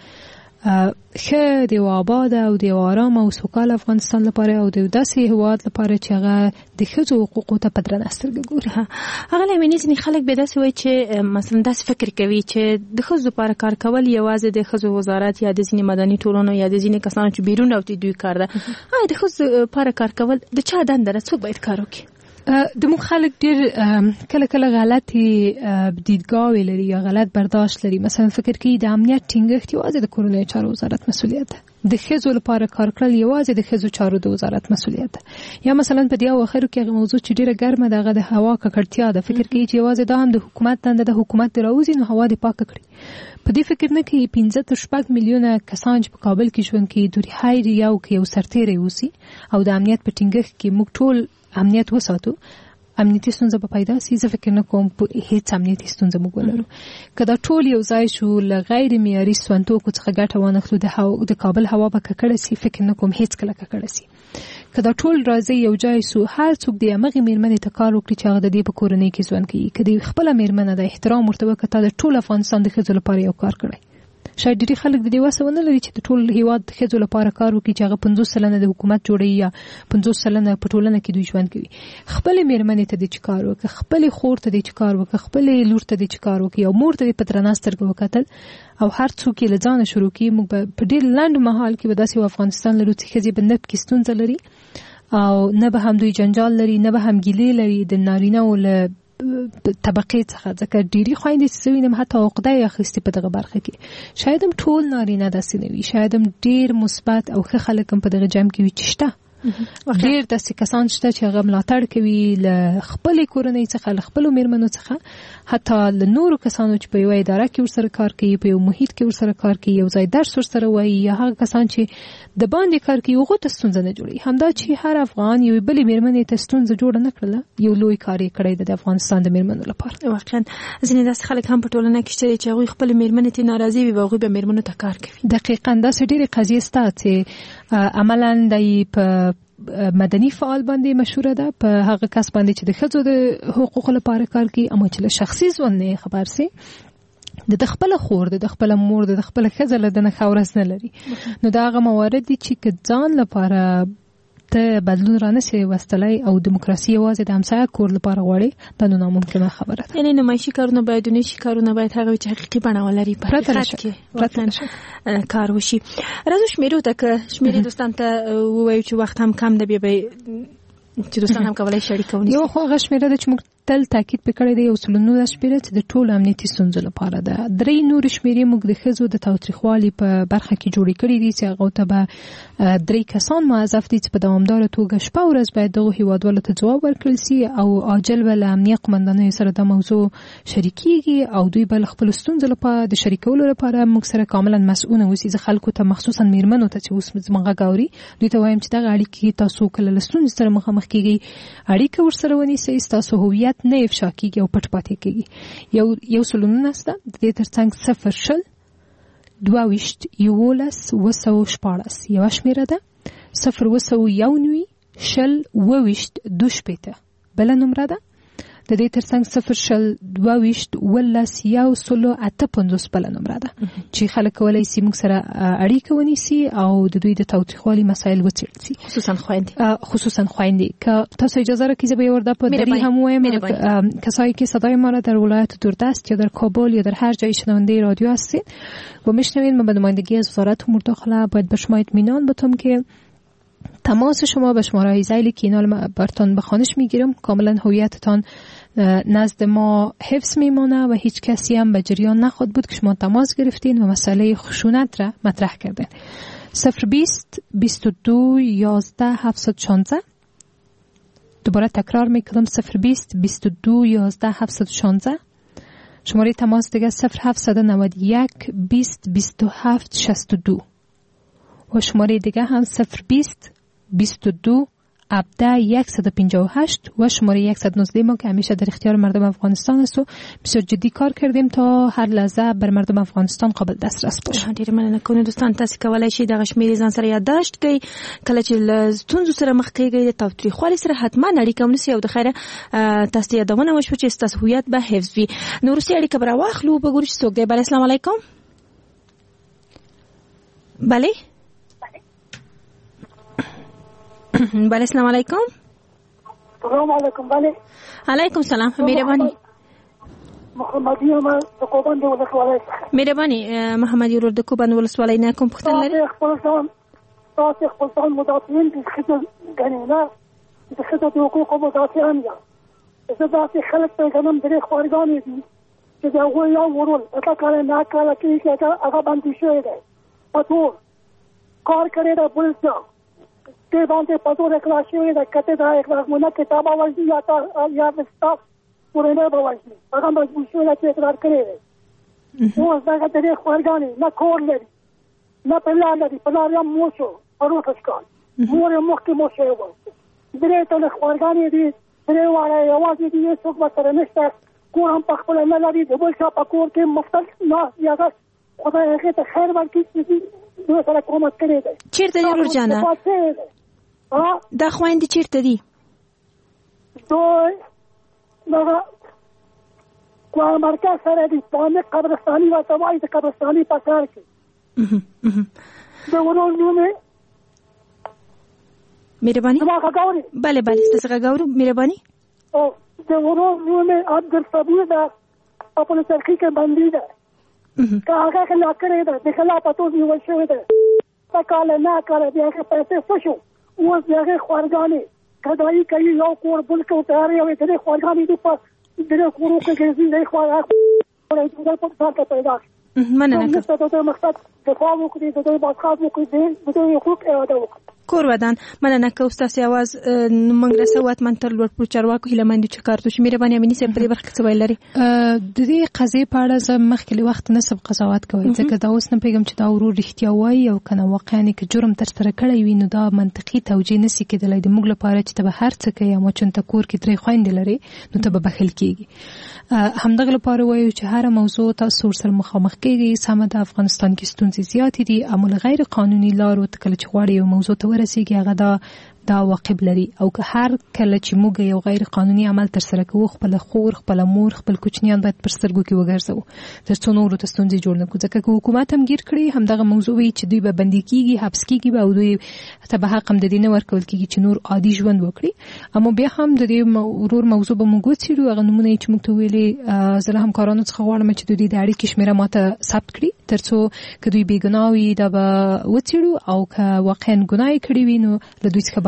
ښه د یو آباد او د یو ارام او سوکاله افغانستان لپاره او د یو داسې هېواد لپاره چې هغه د ښځو حقوقو ته په درنه سترګه ګوري. هغه لمنې ځینې خلک به داسې وایي چې مثلا داسې فکر کوي چې د ښځو لپاره کار کول یوازې د ښځو وزارت یا د ځینې مدني ټولنو یا د ځینې کسانو چې بیرون راوتي دوی کار ده. آیا د ښځو لپاره کار کول د چا دنده ده؟ څوک باید کار وکړي؟ د موږ خلک ډېر کله کله غلطې دیدګاوې لري یا غلط برداشت لري. مثلا فکر کوي د امنیت ټینګښت یوازې د کورنیو چارو وزارت مسؤلیت ده، د ښځو لپاره کار کړل یوازې د ښځو چارو د وزارت مسؤلیت ده. یا مثلا په دې اواخرو کې هغه موضوع چې ډېره ګرمه ده هغه د هوا ککړتیا ده، فکر کوي چې یوازې دا هم د حکومت دنده ده، حکومت دې راوځي نو هوا دې پاکه کړي. په دې فکر نه کوي پنځه تر شپږ میلیونه کسان چې په کابل کې ژوند کوي د رهایي یو کې یو سرتیری اوسي او د امنیت په ټینګښت کې موږ ټول امنیت وساتو، امنیتي ستونزه به پیدا سي. زه فکر نه کوم هیڅ امنیتي ستونزه موږ ولرو. که دا ټول یو ځای شو له غیر معیاري سونتوکو څخه ګټه وانخلو د د کابل هوا به ککړه سي، فکر نه کوم هیڅ کله ککړه سي. که دا ټول راځي یو ځای سو هر څوک د همغې میرمنې ته کار وکړي چې هغه د دې په کورنۍ کې ژوند کوي، که د خپله میرمنه د احترام ورته وکړه ته د ټول افغانستان د ښځو لپاره یو کار کړی. شاید ډېری خلک د دې وسه ونه لري چې د ټول هېواد د ښځو لپاره کار وکړي چې هغه پنځوس سلنه د حکومت جوړوي یا پنځوس سلنه په ټولنه کې دوی ژوند کوي. خپلې میرمنې ته دې چې کار وکړه، خپلې خور ته دې چې کار وکړه، خپلې لور ته دې چې کار وکړي او مور ته دې په درنه سترګه وکتل او هر څوک یې له ځانه شروع کړي. موږ به په ډېر لنډ مهال کې به داسې افغانستان لرو چې ښځې به نه پکې ستونزه لري او نه به هم دوی جنجال لري، نه به هم ګیلې لري د نارینه‌و له طبقې څخه. ځکه ډېری خویندې چې زه وینم حتی عقده یې اخیستې په دغه برخه کې. شاید هم ټول نارینه داسې نه وي، شاید هم ډېر مثبت او ښه خلک هم په دغه جمع کې وي چې شته ډېر داسې کسان شته چې هغه ملاتړ کوي له خپلې کورنۍ څخه، له خپلو میرمنو څخه، حتی له نورو کسانو چې په یوه اداره کې ورسره کار کوي، په یو محیط کې ورسره کار کوي، یو ځای درس ورسره وایي، یا هغه کسان چې د باندې کار کوي هغو ته ستونزه نه جوړوي. همدا چې هر افغان یوې بلې میرمنې ته ستونزه جوړه نه کړله، یو لوی کار یې کړی د افغانستان د میرمنو لپاره. واقعا ځینې داسې خلک هم په ټولنه کې شته چې هغوی خپلې میرمنې ته ناراضي وي او هغوی به میرمنو ته کار کوي. دقیقاً داسې ډېرې قضیې شته چې عملاً دی په مدني فعال باندې مشهوره ده، په هغه کس باندې چې د ښځو د حقوقو لپاره کار کوي، اما چې له شخصي ژوند نه خبر سي، د خپل خور د خپل مور د خپل ښځه له دنه خورس نه لري. نو دا هغه موارد دي چې که ځان لپاره ته بدلون رانه شي وستلای او دیموکراسي یوازې د همسایه کور لپاره غواړي، دا نو ناممکنه خبره ده. یعنی نمایشي کارونه باید نشي کارونه باید هغه چې حقيقي بڼه ولري په حقیقت کې کار وشي. راځو شمیرو ته که شمیرې دوستان ته ووایو چې وخت هم کم ده، بیا به چې دوستان هم کولای شریکونه. یو خو هغه شمیره ده چې موږ تل تاکید پکړی دی او سلونو د شمیره چې د ټولو امنیتي ستونزو لپاره ده. درې نور شمیرې موږ د ښځو د تاوتریخوالي په برخه کې جوړې کړې دي چې هغه ته به درې کسان موظف دي چې په دوامداره توګه شپه او ورځ باید دغه هیوادوالو ته ځواب ورکړل سي او عاجل به له امنیه قمندانۍ سره دا موضوع شریکېږي او دوی به له خپلو ستونزو لپاره د شریکولو لپاره موږ سره کاملا مسؤونه اوسي. زه خلکو ته مخصوصا میرمنو ته چې اوس زموږ غږ اوري دوی ته وایم چې دغه اړیکې تاسو کله له ستونزې سره مخامخ کېږئ اړیکه ورسره ونیسئ، ستاسو هویت نه افشا کېږي او پټ پاتې کېږي. یو یو سلونونه شته د دې تر څنګ صفر شل دوه ویشت یولس اووه سوه شپاړس یوه شمېره ده، صفر اووه سوه یو نوي شل اووه ویشت دوه شپېته بله نمره ده. د دې تر څنګ صفر شل دوه ویشت اوولس یو سلو اته پنځوس بله نمره ده چې خلک کولی سي موږ سره اړیکه ونیسي او د دوی د تاوتریخوالي مسایل وڅېړل سي، خصوصا خویندې خصوصا خویندې. که تاسو اجازه راکړئ زه به یه ورده په دری هم وایم کسایی که صدای ما را در ولایت دوردست یا در کابل یا در هر جای شنونده رادیو هستید و میشنوید، من به نمایندگی از وزارت امور داخله باید به شما اطمینان بدم که تماس شما به شماره زیلی که اینا برتان به خانش میگیرم، کاملا هویتتان نزد ما حفظ میمانه و هیچ کسی هم به جریان نخواهد بود که شما تماس گرفتین و مسئله خشونت را مطرح کردین. صفر بیست بیست و دو یازده هفتصد شانزده دوباره تکرار میکنم، صفر بیست بیست و دو یازده هفتصد شانزده. شماره تماس دیگه صفر هفتصد و نود و یک بیست بیست و هفت شصت و دو و شماره دیگه هم صفر بیست بیست و دو هفده صد و پنجاه و هشت و شماره صد و نوزده ما که همیشه در اختیار مردم افغانستان است و بسیار جدی کار کردیم تا هر لحظه بر مردم افغانستان قابل دسترس باشه. ډیره مننه کوم دوستان، تاسو کولای شئ دغه شمیرې ځان سره یادداشت کړئ کله چې له ستونزو سره مخ کېږئ، د تاوتریخوالي سره حتما اړیکه ونیسئ او د خیره تاسو یادونه وشوه چې ستاسو هویت به حفظ وي. نو وروستۍ اړیکه به راواخلو، به ګورو چې څوک دی. بله السلام علیکم. بله بله السلام علیکم. السلام علیکم. بله علیکم سلام. مهرباني محمدي ما د کوبند ولسوالۍ څخه. مهرباني محمدي ورور د کوبند ولسوالۍ نه کوم پوښتنه لري؟ خپل ځان تاسو خپل ځان مدافعین دي خدای غنینا د خدای د حقوقو مدافعین دي. زه داسې خلک پیژنم درې خوارګانې دي چې دا هغوی یو ورول اته کاله نه کاله کېږي چې هغه بندي شوی دی په ټول کار کړی دی بل څه ते बांधे पदों ने क्लास हुए थे कहते थे एक लाख मुना किताबा वाजी आता या स्टाफ पुराने बवाजी अगर मजबूर हुए थे एक लाख करे वो ऐसा कहते थे खारगानी ना खोल ले ना पहला ले पहला या मोशो और वो फसकान मोरे मुख के मोशे वो दरे तो ने खारगानी दी दरे वाले आवाज दी ये सब बात करने से को हम पखपल ना लड़ी डबल सा पकोर के मफ्तल ना या का खुदा है कि खैर बात की दो सारा कोमत करे थे چیرته دی ورور جانا؟ دا خويندې چیرته دي؟ دوی دغه کوه مرکز سره دي په قبرستاني ورته وایي د قبرستاني په کار کې. د ورور نوم یې مهرباني. بله بله ستاسو غږ اورو. مهرباني. او د ورور نوم یې عبدالصبور ده او په ترخی کې بندي ده که هغه خلا کړې ده د خلا پتو نیول شوی ده کاله نه کاله بیا هغه پیسې څه شو اوس د هغې خوارګانې ګدایي کوي یو کور بل کو تیار یوې د دې خوارګانې دي په دې کورو کې ګرځي د خوارګانې په ځان کې پیدا مننه کوم د دې مقصد دفاع وکړي د دې باخاد وکړي د دې حقوق ادا وکړي. کور ودان مننه کوم تاسو आवाज موږ رسوات من تر لوړ پر چارواکو هیله مند چې کار دوی مهرباني امني سم په دې برخه کې ویل لري. د دې قضیه په اړه زه مخکې وخت نسب قضاوت کوي ځکه دا اوس نه پیغام چې دا ورور رښتیا وایي او کنه واقعا کې جرم تر سره کړی وي نو دا منطقي توجیه نسی کېدلای د موږ لپاره چې ته هر څه کوي مو چون ته کور کې درې خويندې لري نو ته به بخل کیږي. همدغه لپاره وایو چې هر موضوع تاسو سره مخامخ کیږي سم د افغانستان کې ستونزې زیات دي عمل غیر قانوني لارو تکل چې غواړي یو موضوع ته ورسیږي هغه دا دا واقب لري او که هر کله چې موږ یو غیر قانوني عمل تر سره کوو خپل خور خپل مور خپل کوچنیان باید پر سترګو کې وګرځو ترڅو نور ته ستونزې جوړ نه کړو ځکه چې حکومت هم گیر کړی همدغه موضوع وی چې دوی به بندي کیږي حبس کیږي او دوی ته به حق هم د دې نه ورکول کیږي چې نور عادي ژوند وکړي اما بیا هم د دې ورور موضوع به موږ وڅېړو هغه نمونه چې موږ ته ویلي زه هم کارانو څخه غواړم چې دوی د اړیکې شمیره ماته ثبت کړي ترڅو که دوی بې ګناه وي دا به وڅېړو او که واقعا ګناه کړی وي نو له دوی څخه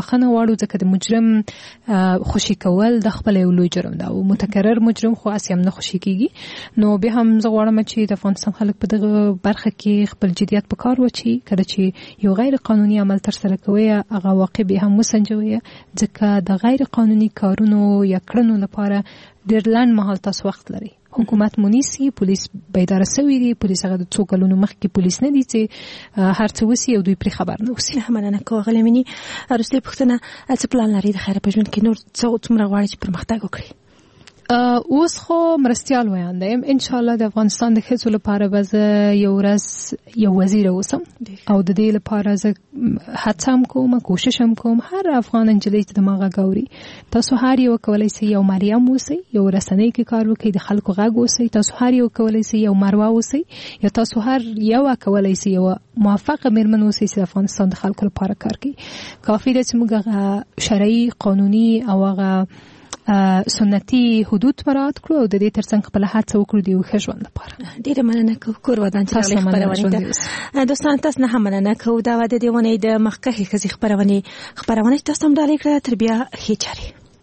بخنه واړو ځکه د مجرم خوشي کول د خپل یو لوی جرم ده او متکرر مجرم خو اسیم نه خوشي کیږي نو به هم زه غواړم چې د افغانستان خلک په دغه برخه کې خپل جديت په کار وچی کله چې یو غیر قانوني عمل تر سره کوي هغه واقع به هم وسنجوي ځکه د غیر قانوني کارونو یا کړنو لپاره ډېر لنډ مهال تاسو وخت لري حکومت مونیسي پولیس بیدار شوی دی پولیس هغه د څو کلونو مخکې پولیس نه دي چې هر څه وسی او دوی پر خبر نه وسی مننه کوم غلمني ارسته پښتنه څه پلان لري د خیره پښمن کې نور څو څومره غواړي چې پرمختګ وکړي اوس خو مرستيال ویاندم ان شاء الله د افغانستان د خېڅو لپاره به یو ورځ یو وزیر اوسم او د دې لپاره زه هڅه کوم کوشش کوم هر افغان انجلۍ چې د ماغه غوري تاسو هر یو کولای شئ یو مریم اوسئ یو رسنۍ کې کار وکړئ د خلکو غږ اوسئ تاسو هر یو کولای شئ یو مروه اوسئ یا تاسو هر یو کولای شئ یو موافقه میرمن اوسئ چې افغانستان د خلکو لپاره کار کوي کافي ده چې موږ شرعي قانوني او هغه سنتي حدود مراعات کړو او د دې ترڅنګ خپل هڅه وکړو د یو ښه ژوند لپاره ډیره مننه کوم کور ودان چې خبرونه ده دوستان تاسو نه هم مننه کوم دا د دې ونې د مخکخي خزي خبرونه خبرونه تاسو هم ډالې کړه تربیه هیچاري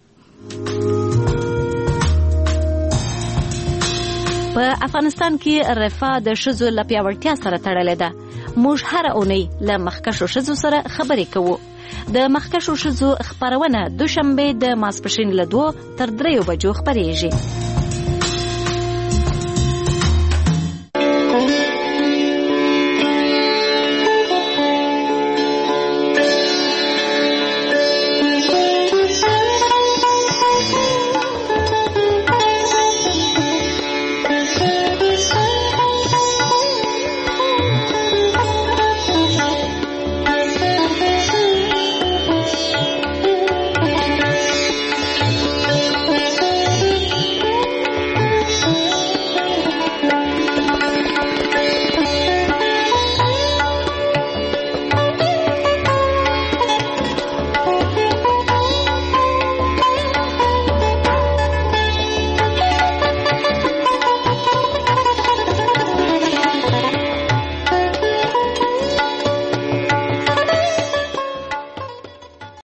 په افغانستان کې رفاه د شذو لپیاوړتیا سره تړلې ده موږ هر اونۍ له مخکشو شذو سره خبرې کوو د مخکشو شذو خبرونه دوشنبه د ماسپښین له دوه تر دریو بجو خبرېږي